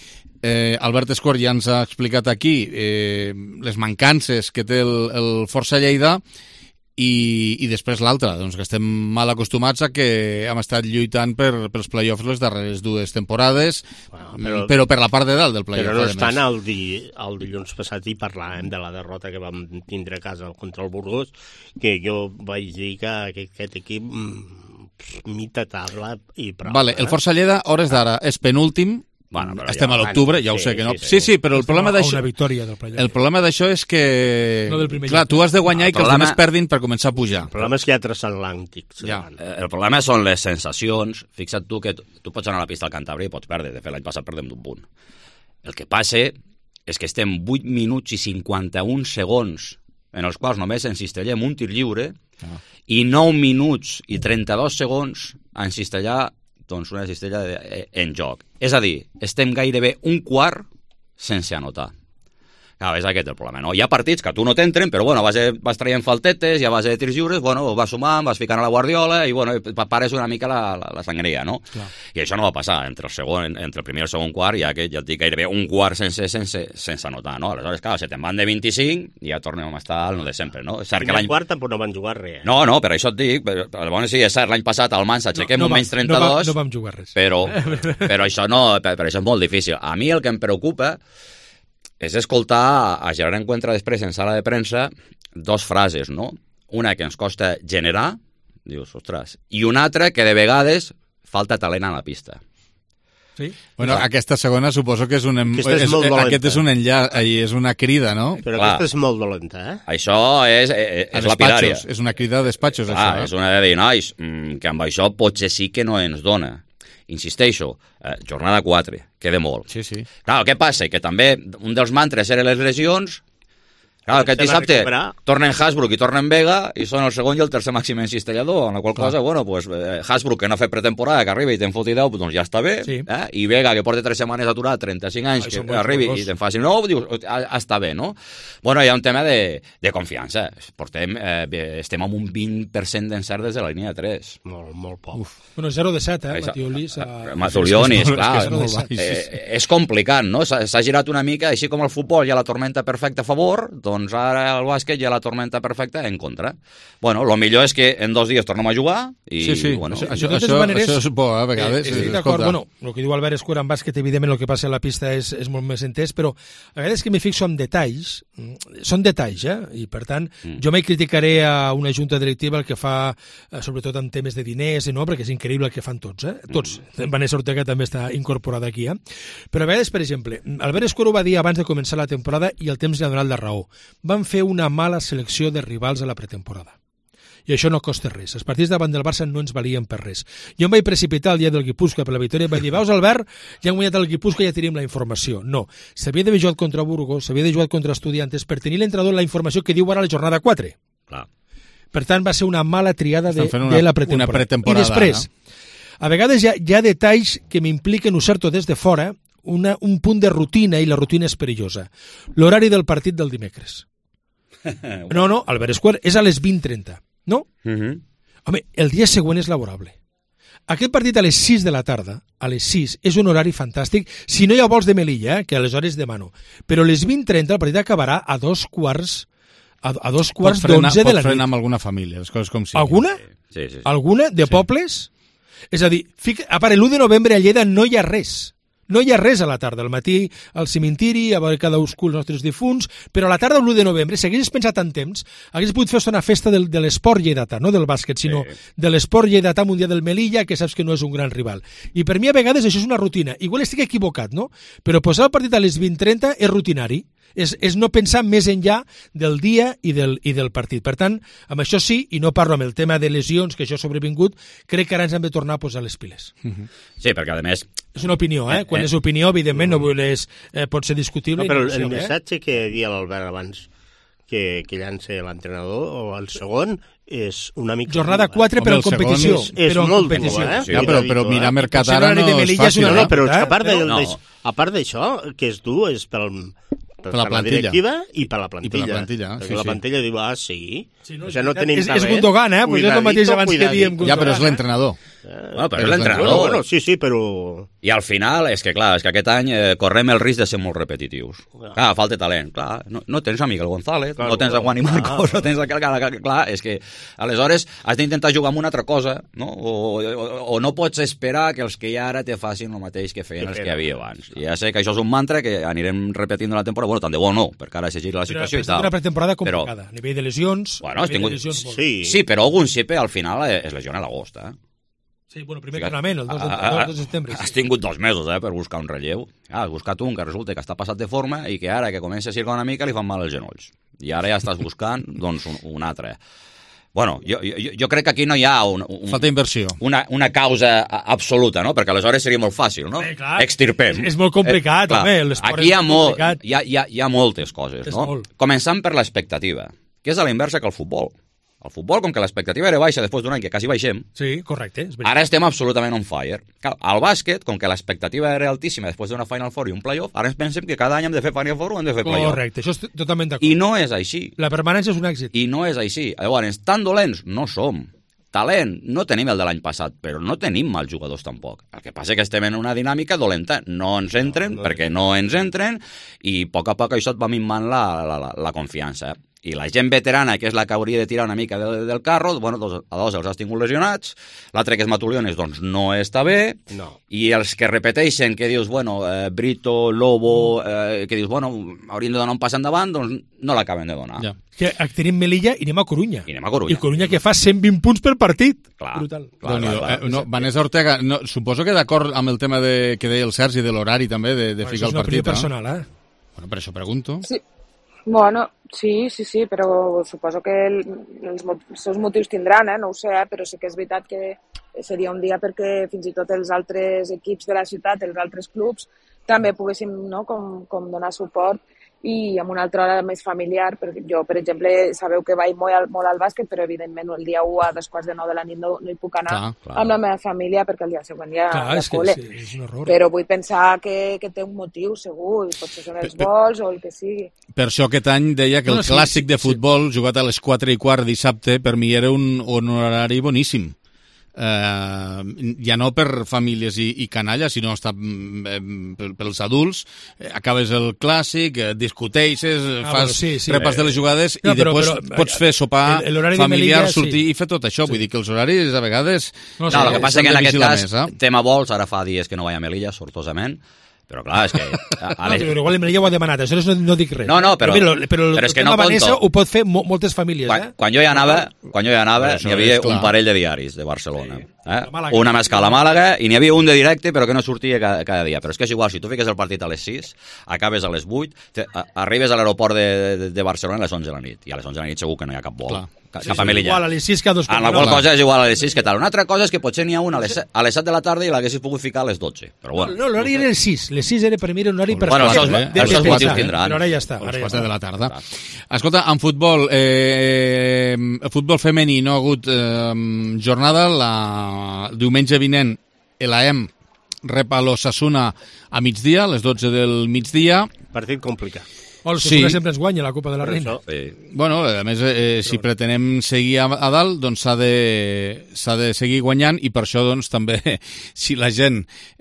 Eh, Albert Escort ja ens ha explicat aquí eh, les mancances que té el, el Força Lleida, i, i després l'altra, doncs que estem mal acostumats a que hem estat lluitant per, pels play-offs les darreres dues temporades, bueno, però, però per la part de dalt del play-off. Però no estan el, di, el dilluns passat i parlàvem de la derrota que vam tindre a casa contra el Burgos, que jo vaig dir que aquest equip mitja taula i prou. Vale, el Força Lleida, hores d'ara, és penúltim. Bueno, estem ja, a l'octubre, ja ho sé que no... Sí, sí, però el problema d'això... El problema d'això és que... No clar, tu has de guanyar i que els altres perdin per començar a pujar. El problema és que hi ha transatlàntics. Ja. El problema són les sensacions. Fixa't tu que tu pots anar a la pista al Cantàbria i pots perdre. De fet, l'any passat perdem d'un punt. El que passa és que estem vuit minuts i cinquanta-un segons en els quals només encistellem un tir lliure ah. i nou minuts i trenta-dos segons a encistellar doncs una cistella de, en joc. És a dir, estem gairebé un quart sense anotar. Clar, és aquest el problema, no? Hi ha partits que a tu no t'entren, però bueno, vas, vas traient faltetes, ja vas de tirs lliures, bueno, vas sumant, vas ficant a la guardiola i bueno, pares una mica la, la, la sangria, no? Clar. I això no va passar entre el segon, entre el primer i el segon quart, ja que ja et dic gairebé un quart sense, sense, sense anotar, no? Aleshores, clar, se te'n van de vint-i-cinc i ja tornem a estar al no de sempre, no? És cert que l'any quart tampoc no van jugar res. Eh? No, no, per això et dic, però, però sí, és cert, l'any passat al Mans aixequem no, no un menys trenta-dos, no, va, no vam jugar res. Però, però això no, per, per això és molt difícil. A mi el que em preocupa és escoltar a Gerard Encuentra després en sala de premsa dos frases, no? Una que ens costa generar, dius, ostres, i una altra que de vegades falta talent a la pista. Sí? Bueno, clar. Aquesta segona suposo que és un... Aquesta és, és molt dolenta. Aquest és un enllaç, és una crida, no? Però clar, aquesta és molt dolenta, eh? Això és, és, és lapidària. És una crida a despatxos, clar, això. És una de dir, nois, que amb això potser sí que no ens dona. Insisteixo, eh, jornada quatre, queda molt. Sí, sí. Clar, què passa? Que també un dels mantres eren les lesions, Clar, aquest dissabte tornen Hasbrook i tornen Vega i són el segon i el tercer màxim encistellador, amb la qual Clar. cosa, bueno, pues, eh, Hasbrook, que no ha fet pretemporada, que arriba i te'n foti deu, doncs ja està bé, sí. eh? I Vega, que porta tres setmanes aturat, trenta-cinc anys, Ai, que arribi i te'n faci nou, dius, està bé, no? Bueno, hi ha un tema de, de confiança. Portem, eh, estem amb un vint per cent d'encert des de la línia de tres. Molt, molt poc. Uf. Bueno, zero de set, eh, Matiolis. A... Matolionis, clar. És, eh, és complicat, no? S'ha girat una mica, així com el futbol hi ha la tormenta perfecta a favor, doncs ara el bàsquet hi ha la tormenta perfecta en contra. Bueno, el millor és que en dos dies tornem a jugar i... Sí, sí, bueno, això, això, això, maneres, això és bo, eh, a vegades. Eh, estic d'acord, bueno, el que diu Albert Escuera en bàsquet, evidentment el que passa a la pista és, és molt més entès, però a vegades que m'hi fixo en detalls, són detalls, eh? I per tant, mm. jo mai criticaré a una junta directiva el que fa, sobretot en temes de diners, no? Perquè és increïble el que fan tots, eh? Tots. Mm. Vanessa Ortega també està incorporada aquí, eh? Però a vegades, per exemple, Albert Escuera ho va dir abans de començar la temporada i el temps li ha donat la raó. Van fer una mala selecció de rivals a la pretemporada. I això no costa res. Els partits davant del Barça no ens valien per res. Jo em vaig precipitar el dia del Guipúscoa per la victòria i vaig dir, veus, Albert, ja han guanyat el Guipúscoa i ja tenim la informació. No, s'havia d'haver jugat contra Burgos, s'havia de jugar contra Estudiantes per tenir l'entrenador la informació que diu ara la jornada quatre. Clar. Per tant, va ser una mala triada de, una, de la pretemporada. Una pretemporada. I després, no? A vegades hi ha, hi ha detalls que m'impliquen usar-ho des de fora, una, un punt de rutina, i la rutina és perillosa. L'horari del partit del dimecres. No, no, Albert Escuer és a les vint trenta, no? Uh -huh. Home, el dia següent és laborable. Aquest partit a les sis de la tarda, a les sis, és un horari fantàstic, si no hi ha vols de Melilla, eh, que aleshores demano. Però a les vint trenta el partit acabarà a dos quarts a, a dos quarts d'onze de la nit. Pot frenar amb alguna família, les coses com sigui. Alguna? Sí, sí, sí. Alguna? De sí. Pobles? És a dir, fica, a part, l'u de novembre a Lleida no hi ha res. No hi ha res a la tarda, al matí al cimentiri, a veure cadascú els nostres difunts, però a la tarda, l'u de novembre, si haguessis pensat en temps, haguessis pogut fer una festa del, de l'esport lleidatà, no del bàsquet, sinó sí. de l'esport lleidatà amb un dia del Melilla, que saps que no és un gran rival. I per mi, a vegades, això és una rutina. Igual estic equivocat, no? Però posar el partit a les vint trenta és rutinari. És, és no pensar més enllà del dia i del, i del partit. Per tant, amb això sí, i no parlo amb el tema de lesions, que això ha sobrevingut, crec que ara ens hem de tornar a posar les piles. Sí, perquè a més... És una opinió, eh? Quan eh, és opinió, evidentment, no voles, eh, pot ser discutible. No, però el, el missatge eh? que dia l'Albert abans que, que llança l'entrenador, o el segon, és una mica... Jornada quatre, però en competició. És, és però en molt competició. dur, eh? Sí, ja, però, però mirar mercat ara no és fàcil. No, no, però a part d'això, que és dur, és pel... Per, per la, la directiva i per la plantilla. I per la plantilla, perquè sí, la plantilla sí. diu, ah, sí, sí no, o sigui, no tenim és, és Gundogan, eh? Pues és el mateix abans que diem Gundogan. Ja, però és l'entrenador. Eh? Bueno, però és l'entrenador. Bueno, sí, sí, però... I al final, és que clar, és que aquest any eh, correm el risc de ser molt repetitius. Clar, clar falta talent, clar. No, no tens a Miguel González, claro, no tens a Juan i Marcos, ah, no tens a... Clar, clar, és que aleshores has d'intentar jugar amb una altra cosa, no? O, o, o no pots esperar que els que hi ha ara te facin el mateix que feien els que hi havia abans. I ja sé que això és un mantra que anirem repetint la temporada, bueno, tant de bo no, perquè ara se gira la situació però, i tal. És una pretemporada complicada, però, a nivell de lesions... Bueno, has tingut... lesions sí. sí, però algun Sipe al final es lesiona a l'agost, eh? Sí, bueno, primer entrenament, el dos de setembre. Has tingut dos mesos, eh, per buscar un relleu. Ah, has buscat un que resulta que està passat de forma i que ara que comença a circular una mica li fan mal els genolls. I ara ja estàs buscant, doncs, un, un altre. Bueno, jo, jo, jo crec que aquí no hi ha un, un, falta inversió. Una, una causa absoluta, no? Perquè aleshores seria molt fàcil, no? Eh, clar, extirpem. És, és molt complicat, eh, home. Aquí hi ha, molt, hi, ha, hi, ha, hi ha moltes coses, és no? Molt. Començant per l'expectativa, que és a la inversa que el futbol. El futbol, com que l'expectativa era baixa després d'un any que quasi baixem, sí, correcte, és ara estem absolutament on fire. Clar, al bàsquet, com que l'expectativa era altíssima després d'una Final Four i un playoff, ara ens pensem que cada any hem de fer Final Four o hem de fer playoff. Correcte, això és totalment d'acord. I no és així. La permanència és un èxit. I no és així. Llavors, tan dolents no som. Talent, no tenim el de l'any passat, però no tenim mals jugadors tampoc. El que passa és que estem en una dinàmica dolenta. No ens entren, no, no perquè no ens entren, i a poc a poc això et va minvant la, la, la, la confiança. I la gent veterana, que és la que hauria de tirar una mica del, del carro, bueno, dos, a dos els has tingut lesionats, l'altre que és Matuliones, doncs no està bé, no. I els que repeteixen, que dius, bueno, eh, Brito, Lobo, eh, que dius, bueno, haurien de donar un pas endavant, doncs no l'acaben de donar. Ja. Que tenim Melilla i anem a Corunya. I anem a Corunya. I Corunya que fa cent vint punts per partit. Clar. Brutal. Clar, clar, clar. Eh, no, Vanessa Ortega, no, suposo que d'acord amb el tema de, que deia el Sergi de l'horari també, de, de bueno, ficar el partit. Això és una personal, eh? Bueno, per això pregunto. Sí. Bueno, sí, sí, sí, però suposo que el, els, els seus motius tindran, eh? No ho sé, eh? Però sí que és veritat que seria un dia perquè fins i tot els altres equips de la ciutat, els altres clubs, també poguéssim, no?, com, com donar suport i amb una altra hora més familiar, perquè jo, per exemple, sabeu que vaig molt al, molt al bàsquet, però evidentment el dia u a dos quarts de nou de la nit no, no hi puc anar clar, clar. amb la meva família perquè el dia següent ja hi ha col·le. Sí, és un horror. Però vull pensar que, que té un motiu, segur, i potser són els vols o el que sigui. Per això aquest any deia que no, el clàssic sí, sí, de futbol, sí. jugat a les quatre i quart dissabte, per mi era un, un horari boníssim. Uh, ja no per famílies i, i canalles, sinó està eh, pels adults, eh, acabes el clàssic, eh, discuteixes, ah, fas bueno, sí, sí, repàs eh, de les jugades no, i però, després però, pots fer sopar el, el familiar, Melilla, sortir sí. i fer tot això. Sí. Vull dir que els horaris a vegades... No, no, el que passa que en aquest cas, mesa. tema vols, ara fa dies que no vaig a Melilla, sortosament, però clar, és que... A, a les... no, però igual en Melilla ho ha demanat, això no, no dic res. No, no, però, però, mira, però, però és que no Vanessa ho pot fer mo moltes famílies, quan, eh? Quan jo hi anava, quan jo hi anava, hi havia un parell de diaris de Barcelona. Sí. Eh? Una més que a la Màlaga, i n'hi havia un de directe, però que no sortia cada, cada dia. Però és que és igual, si tu fiques el partit a les sis, acabes a les vuit, te, a, arribes a l'aeroport de, de, de Barcelona a les onze de la nit, i a les onze de la nit segur que no hi ha cap vol. Clar. Cap sí, a Melilla. Igual a les sis que a dos. En la qual cosa és igual a les sis que tal. Una altra cosa és que potser n'hi ha una a les, a les set de la tarda i l'haguessis pogut ficar a les dotze. Però bueno. No, l'horari era les sis. Les sis era per mi un horari per... Bueno, això els motius tindran. Però ara ja està. A les quatre de la tarda. Escolta, en futbol, eh, futbol femení no ha hagut eh, jornada. La diumenge vinent l'A E M rep a l'Osasuna a migdia, a les dotze del migdia. Partit complicat. O el Osasuna sí. sempre ens guanya la Copa de la Reina. Sí. Bueno, a més, eh, si pretenem seguir a, a dalt, doncs s'ha de, s'ha de seguir guanyant, i per això doncs també, si la gent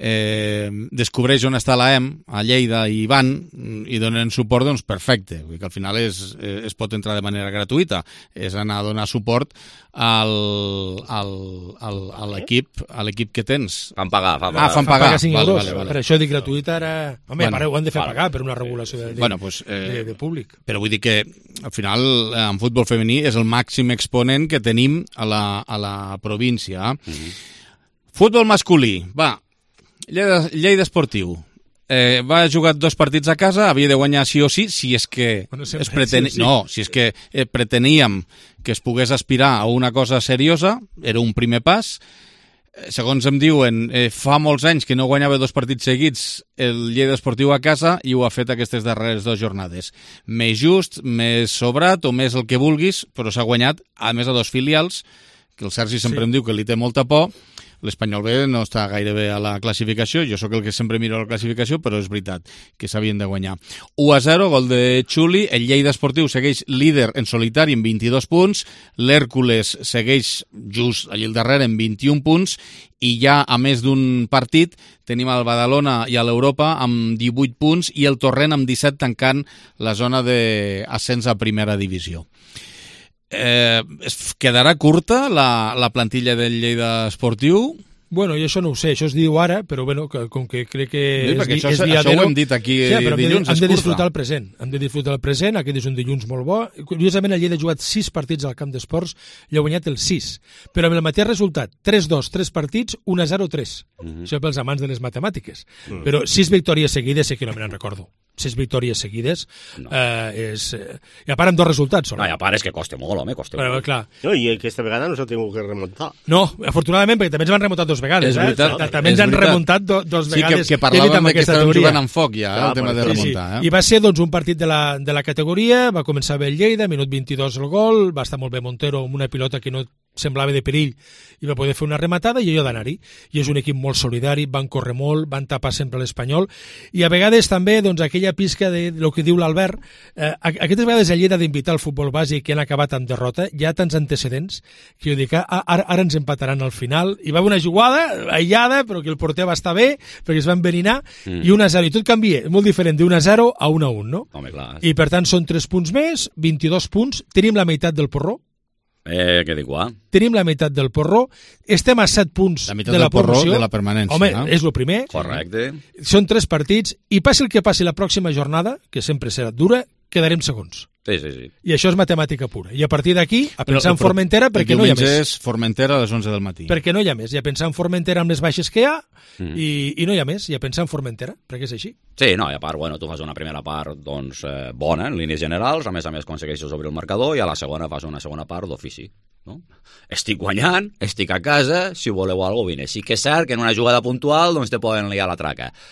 eh, descobreix on està l'A E M, a Lleida, i van, i donen suport, doncs perfecte. Vull dir que al final és, es pot entrar de manera gratuïta. És anar a donar suport al, al, al, a l'equip a l'equip que tens. Fan pagar, fan pagar. Ah, fan pagar. pagar cinc vale, euros. Vale, vale. Per això dic gratuïta ara... Home, bueno, ho han de fer vale. pagar per una regulació de, de, bueno, pues, eh, de, de públic. Però vull dir que al final en futbol femení és el màxim exponent que tenim a la, a la província. Mm-hmm. Futbol masculí, va, Lleida, Lleida Esportiu. Eh, va jugar dos partits a casa, havia de guanyar sí o sí, si és que bueno, es preteni... sí, sí. no, si és que eh, preteníem que es pogués aspirar a una cosa seriosa, era un primer pas. Segons em diuen, eh, fa molts anys que no guanyava dos partits seguits el Lleida Esportiu a casa, i ho ha fet aquestes darreres dues jornades. Més just, més sobrat o més el que vulguis, però s'ha guanyat, a més, a dos filials, que el Sergi sempre sí. em diu que li té molta por. L'Espanyol B no està gaire bé a la classificació, jo sóc el que sempre miro la classificació, però és veritat que s'havien de guanyar. u a zero, gol de Xuli, el Lleida Esportiu segueix líder en solitari amb vint-i-dos punts, l'Hèrcules segueix just allà al darrere amb vint-i-un punts, i ja a més d'un partit tenim el Badalona i a l'Europa amb divuit punts, i el Torrent amb disset tancant la zona d'ascens a primera divisió. Eh, quedarà curta la, la plantilla del Lleida Esportiu? Bueno, jo això no ho sé, això es diu ara, però bueno, que, com que crec que sí, és, això, és dia això ho hem dit aquí sí, dilluns, hem de disfrutar el present, hem de disfrutar el present, aquest és un dilluns molt bo. Curiosament, el Lleida ha jugat sis partits al camp d'esports i ha guanyat els sis, però amb el mateix resultat, tres dos, tres partits, un a zero, tres. Mm-hmm. Això pels amants de les matemàtiques. Mm. Però sis victòries seguides, sé que no me'n recordo. Sis victòries seguides, no. eh, és... Eh, I a part amb dos resultats. No, i a part és que costa molt, home, costa però, molt. Clar. No, i aquesta vegada no s'ha tingut que remuntar. No, afortunadament, perquè també ens van remuntar dos vegades. És veritat. Eh? També ens han remuntat do, dos vegades. Sí, que, que parlàvem que estàvem jugant amb foc ja, clar, el tema de remuntar. Sí, sí. Eh? I va ser doncs, un partit de la, de la categoria, va començar bé el Lleida, minut vint-i-dos el gol, va estar molt bé Montero amb una pilota que no semblava de perill i va poder fer una rematada i allò d'anar-hi. I és un equip molt solidari, van córrer molt, van tapar sempre l'Espanyol, i a vegades també doncs, aquella pisca de, de lo que diu l'Albert, eh, aquestes vegades el Lleida d'invitar al futbol bàsic que han acabat amb derrota, hi ha tants antecedents que jo dic, ah, ara, ara ens empataran al final, i va haver una jugada aïllada, però que el porter va estar bé, perquè es va enverinar, mm. i un a zero, i tot canvia, molt diferent d'un a zero a un a un, no? Home, clar. I per tant són tres punts més, vint-i-dos punts, tenim la meitat del porró. Eh, què dic, guà? Tenim la meitat del porró, estem a set punts la de la promoció. De la permanència. Home, no? és el primer. Correcte. Són tres partits, i passi el que passi la pròxima jornada, que sempre serà dura, quedarem segons. Sí, sí, sí. I això és matemàtica pura. I a partir d'aquí, a pensar en Formentera, perquè no hi ha més. El diumenge és Formentera a les onze del matí. Perquè no hi ha més. I a pensar en Formentera amb les baixes que hi ha, mm. i, i no hi ha més. I a pensar en Formentera, perquè és així. Sí, no, i a part, bueno, tu fas una primera part doncs, eh, bona, en línies generals, a més a més aconsegueixes obrir el marcador, i a la segona fas una segona part d'ofici. No? Estic guanyant, estic a casa, si voleu alguna cosa, vine. Sí que és cert que en una jugada puntual doncs te poden liar la traca.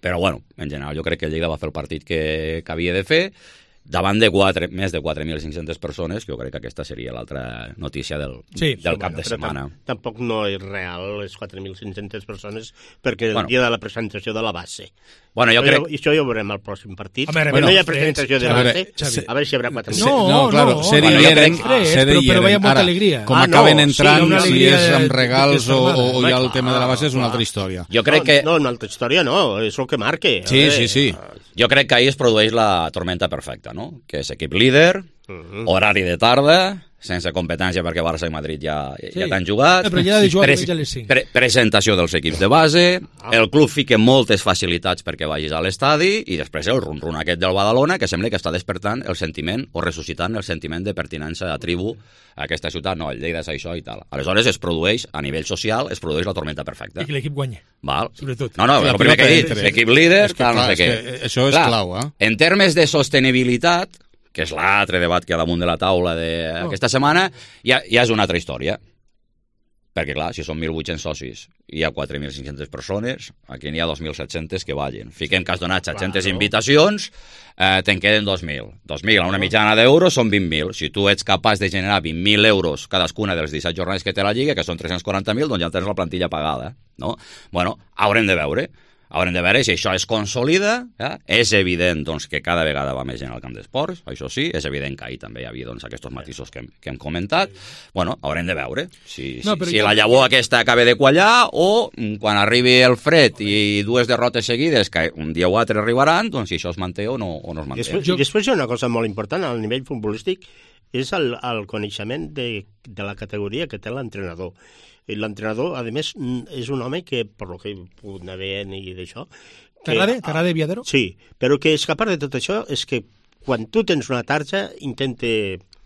Però, bueno, en general, jo crec que el Lleida va fer el partit que, que havia de fer, davant de quatre, més de quatre mil cinc-centes persones, que jo crec que aquesta seria l'altra notícia del, sí, del sí, cap bueno, de setmana. Tampoc no és real les quatre mil cinc-centes persones, perquè el bueno. dia de la presentació de la base. Bueno, jo crec... I això ja ho veurem al pròxim partit. Home, bueno, no hi ha presentació de base, a veure si hi haurà quatre mil. No, no, claro, se dieren, se dieren. Però hi ha molta alegria. Com acaben entrant, si és amb regals o ja el tema de la base és una altra història. Jo crec que... No, una altra història no, és el que marque. Sí, sí, sí. Jo crec que ahir es produeix la tormenta perfecta, no? Que és equip líder, uh-huh. horari de tarda, sense competència perquè Barça i Madrid ja, sí. ja t'han jugat, però ja de jugar Pres ja les cinc. Pre presentació dels equips de base, ah. el club fica moltes facilitats perquè vagis a l'estadi i després el run-run aquest del Badalona que sembla que està despertant el sentiment o ressuscitant el sentiment de pertinença a tribu a aquesta ciutat. No, el Lleida és això i tal. Aleshores es produeix, a nivell social, es produeix la tormenta perfecta. I que l'equip guanya. Val. Sobretot. No, no, el primer que he dit, equip líder, és que, tal, clar, no sé què. Que això és clar, clau, eh? En termes de sostenibilitat, que és l'altre debat que hi ha damunt de la taula d'aquesta oh. setmana, ja, ja és una altra història. Perquè, clar, si són mil vuit-cents socis i hi ha quatre mil cinc-centes persones, aquí n'hi ha dos mil set-centes que ballen. Fiquem que has donat set-centes claro. invitacions, eh, te'n queden dos mil. dos mil a una mitjana d'euros són vint mil. Si tu ets capaç de generar vint mil euros cadascuna dels disset jornades que té la Lliga, que són tres-cents quaranta mil, doncs ja tens la plantilla pagada. No? Bueno, haurem de veure. Haurem de veure si això es consolida. Ja? És evident doncs, que cada vegada va més gent al camp d'esports, això sí, és evident que ahir també hi havia doncs, aquests matisos que hem, que hem comentat. Bueno, haurem de veure si, no, si, si jo... la llavor aquesta acaba de quallar o quan arribi el fred i dues derrotes seguides, que un dia o altre arribaran, doncs si això es manté o no, o no es manté. Després, jo... després hi ha una cosa molt important al nivell futbolístic, és el, el coneixement de, de la categoria que té l'entrenador. L'entrenador, a més, és un home que, per lo que he pogut anar veient i d'això... T'agrada? T'agrada Viadero? Sí, però que és que a part de tot això és que quan tu tens una tarja intenta...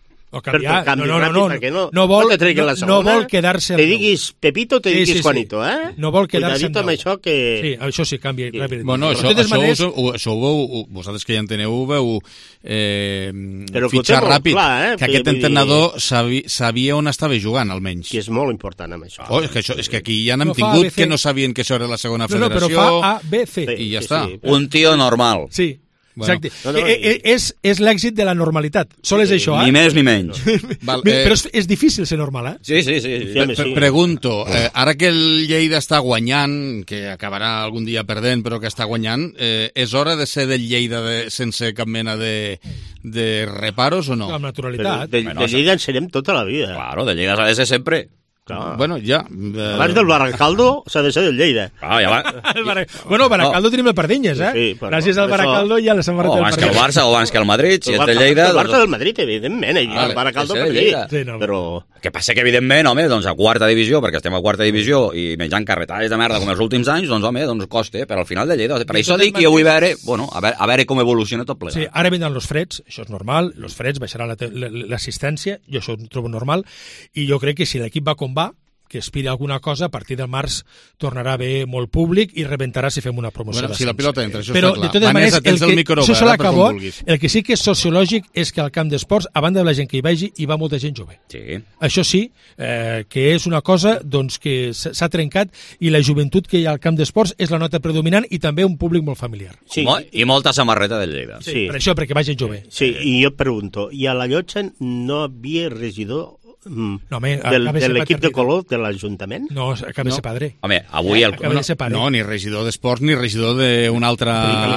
O canviar, canvi no, no, ràpid, no, perquè no, no vol, no, te no, la segona, no vol quedar-se... Te diguis Pepito, te sí, diguis sí, sí. Juanito, eh? No vol quedar-se amb amb això que... Sí, això sí, canvia sí. ràpid. Bueno, això, això, maneres... això, això ho veu, vosaltres que ja en teniu, ho veu eh, fitxar ràpid, clar, eh? que aquest entrenador dir... sabia, sabia on estava jugant, almenys. Que és molt important amb això. Oh, és, que això és que aquí ja n'hem no tingut que no sabien que això era la segona federació... No, no, però fa A, B, C. I ja sí, està. Sí, un tio normal. Sí. Bueno. Exacte. No, no, no. És, és l'èxit de la normalitat. Sol és això, eh? Ni més ni menys. Val, eh... Però és, és difícil ser normal, eh? Sí, sí, sí. sí. Pre -pre Pregunto, eh, ara que el Lleida està guanyant, que acabarà algun dia perdent, però que està guanyant, eh, és hora de ser del Lleida de, sense cap mena de, de reparos o no? Amb naturalitat. Però de, de Lleida en serem tota la vida. Claro, de Lleida s'ha de ser sempre. Clar. Bueno, ja... Eh... Abans del Baracaldo s'ha de ser del Lleida. Ah, ja va. Bar... Bueno, Baracaldo no. tenim el Pardinyes, eh? Sí, però Gràcies al Baracaldo hi ha la samarreta del Pardinyes. O abans que el Barça o abans que el Madrid, si és de Lleida... El Barça del Madrid, evidentment, i el Baracaldo per Lleida. Sí, no, però... Que passa que, evidentment, home, doncs a quarta divisió, perquè estem a quarta divisió i menjant carretades de merda com els últims anys, doncs, home, doncs costa, però al final de Lleida... Per això dic que jo vull veure, bueno, a veure, a veure com evoluciona tot plegat. Sí, ara vindran els freds, això és normal, els freds baixaran l'assistència, jo això ho trobo normal, i jo crec que si l'equip va com va, que aspira a alguna cosa, a partir del març tornarà a haver molt públic i rebentarà si fem una promoció. Bueno, si la pilota entra, això però, està clar. De totes maneres, el, el, que, això serà acabó, el que sí que és sociològic és que al camp d'esports, a banda de la gent que hi vagi, hi va molta gent jove. Sí. Això sí, eh, que és una cosa doncs, que s'ha trencat i la joventut que hi ha al camp d'esports és la nota predominant i també un públic molt familiar. Sí. I molta samarreta del Lleida. Sí, sí. Per això, perquè va gent jove. Sí, i jo pregunto, i a la Llotja no havia regidor No, home, del, de l'equip de color de l'Ajuntament? No, acaba de ser padre. Home, avui... El... Acaba de ser padre. No, ni regidor d'esports ni regidor d'un altre...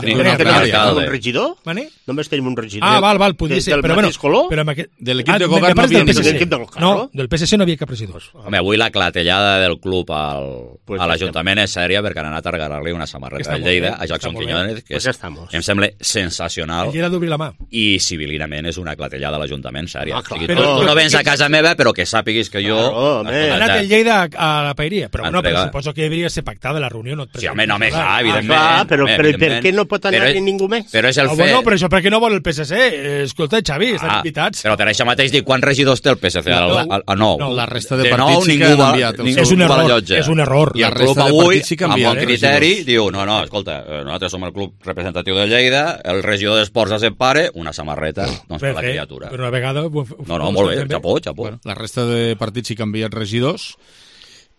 Un regidor? Vale? Només tenim un regidor. Ah, val, val, podria ser. Del mateix color? De l'equip de govern no havia regidor. No, del P S C no havia cap regidor. Home, avui la clatellada del club al, a l'Ajuntament és sèria perquè han anat a regalar-li una samarreta de Lleida a Jackson Quiñones, que em sembla sensacional. I era d'obrir la mà. I civilinament és una clatellada a l'Ajuntament sèria. Tu no vens a casa meva, però que sàpiguis que jo... Claro, ha anat el Lleida a la paeria, però, no, però suposo que hauria de ser pactada la reunió. No sí, home, no, més, clar, evidentment. Ah, clar, però, però per què no pot anar-hi ningú més? Però és el ah, fet... Bueno, però això per què no vol el P S C? Escolta, Xavi, estan ah, invitats. Però per això mateix dic, quants regidors té el P S C? No, a, a nou. No, la resta de, de partits sí que han enviat. És un error, és un error. I el club avui, sí amb bon criteri, diu, no, no, escolta, nosaltres som el club representatiu de Lleida, el regidor d'Esports es separa, una samarreta, doncs per la criatura. Però una vegada... No, no, molt bé, xapó, xapó. La resta de partits sí que han enviat regidors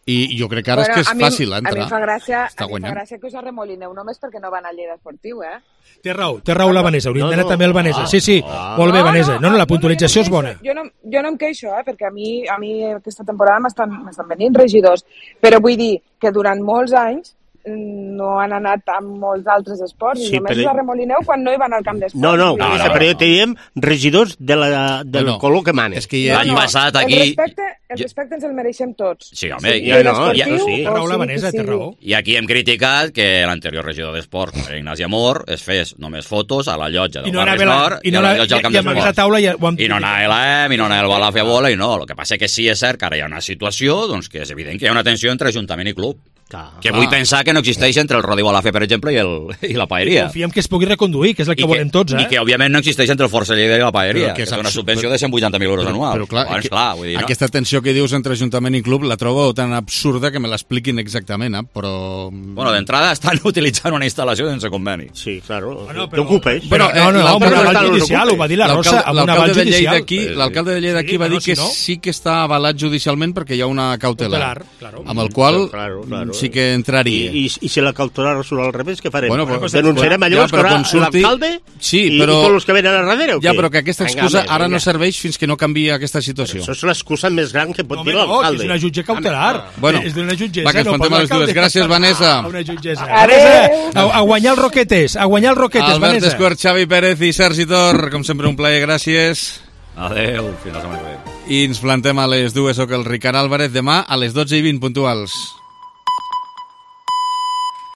I jo crec que ara bueno, és que és mi, fàcil entrar. A mi fa gràcia, a mi fa gràcia que us arremolineu només perquè no van a Lleida Esportiu, eh? Té raó, té raó la Vanessa, hauríem no, d'anar no. també al Vanessa. Sí, sí, ah. molt bé, no, Vanessa. No, no, la puntualització no, no, no és bona. Jo no, jo no em queixo, eh? Perquè a mi, a mi aquesta temporada m'estan venint regidors, però vull dir que durant molts anys no han anat a molts altres esports sí, i només però... us arremolineu quan no hi van al camp d'esports. No, no, no, no, però jo teníem regidors de la, del no, color que manes. És que ja... L'any no, passat aquí... El respecte, el respecte ens el mereixem tots. Sí, home, sí, ja no, ja no, sí. Té raó la Vanessa, té raó. I aquí hem criticat que l'anterior regidor d'esport, Ignasi Amor, es fes només fotos a la llotja del no barri Nord i, no i a la llotja del camp d'esports. I, I no anava a l'E M, i no anava al Balaf a bola, i no. El que passa que sí és cert que ara hi ha una situació doncs, que és evident que hi ha una tensió entre Ajuntament i club. Que vull ah. pensar que no existeix entre el Rodi Balafé, per exemple, i, el, i la paeria. Confiem que es pugui reconduir, que és el que, que volem tots, eh? I que, òbviament, no existeix entre el Força Lleida i la paeria, que és una subvenció de cent vuitanta mil euros anuals. Però, clar, doncs, clar vull dir, no? Aquesta tensió que dius entre Ajuntament i club la trobo tan absurda que me l'expliquin exactament, eh? Però... Bueno, d'entrada estan utilitzant una instal·lació sense conveni. Sí, claro. Bueno, però... T'ocupes. Però, eh, no, no, amb un aval judicial, ho va dir la Rosa, amb un aval judicial. L'alcalde de Lleida aquí va dir que sí que està avalat judicialment perquè hi ha una cautelar, amb el qual sí que entraria. I, i si la cautelar surt al revés, què farem? Bueno, però, denunciarem bueno, llavors ja, surti... l'alcalde sí, i, però... i tots els que venen a darrere, o què? Ja, però que aquesta excusa venga, ara venga. no serveix fins que no canvia aquesta situació. Però això és l'excusa més gran que pot no, dir l'alcalde. No, és una jutge cautelar. Bueno, és d'una jutgessa. Va, que ens fontem a les dues. Gràcies, Vanessa. Ah, una jutgessa. A, a guanyar els roquetes, a guanyar els roquetes, Albert Vanessa. Esquart, Xavi Pérez i Sergi Tor, com sempre un plaer, gràcies. Adéu, fins la setmana que ve. I ens plantem a les dues, soc el Ricard Álvarez, demà a les dotze i vint puntuals.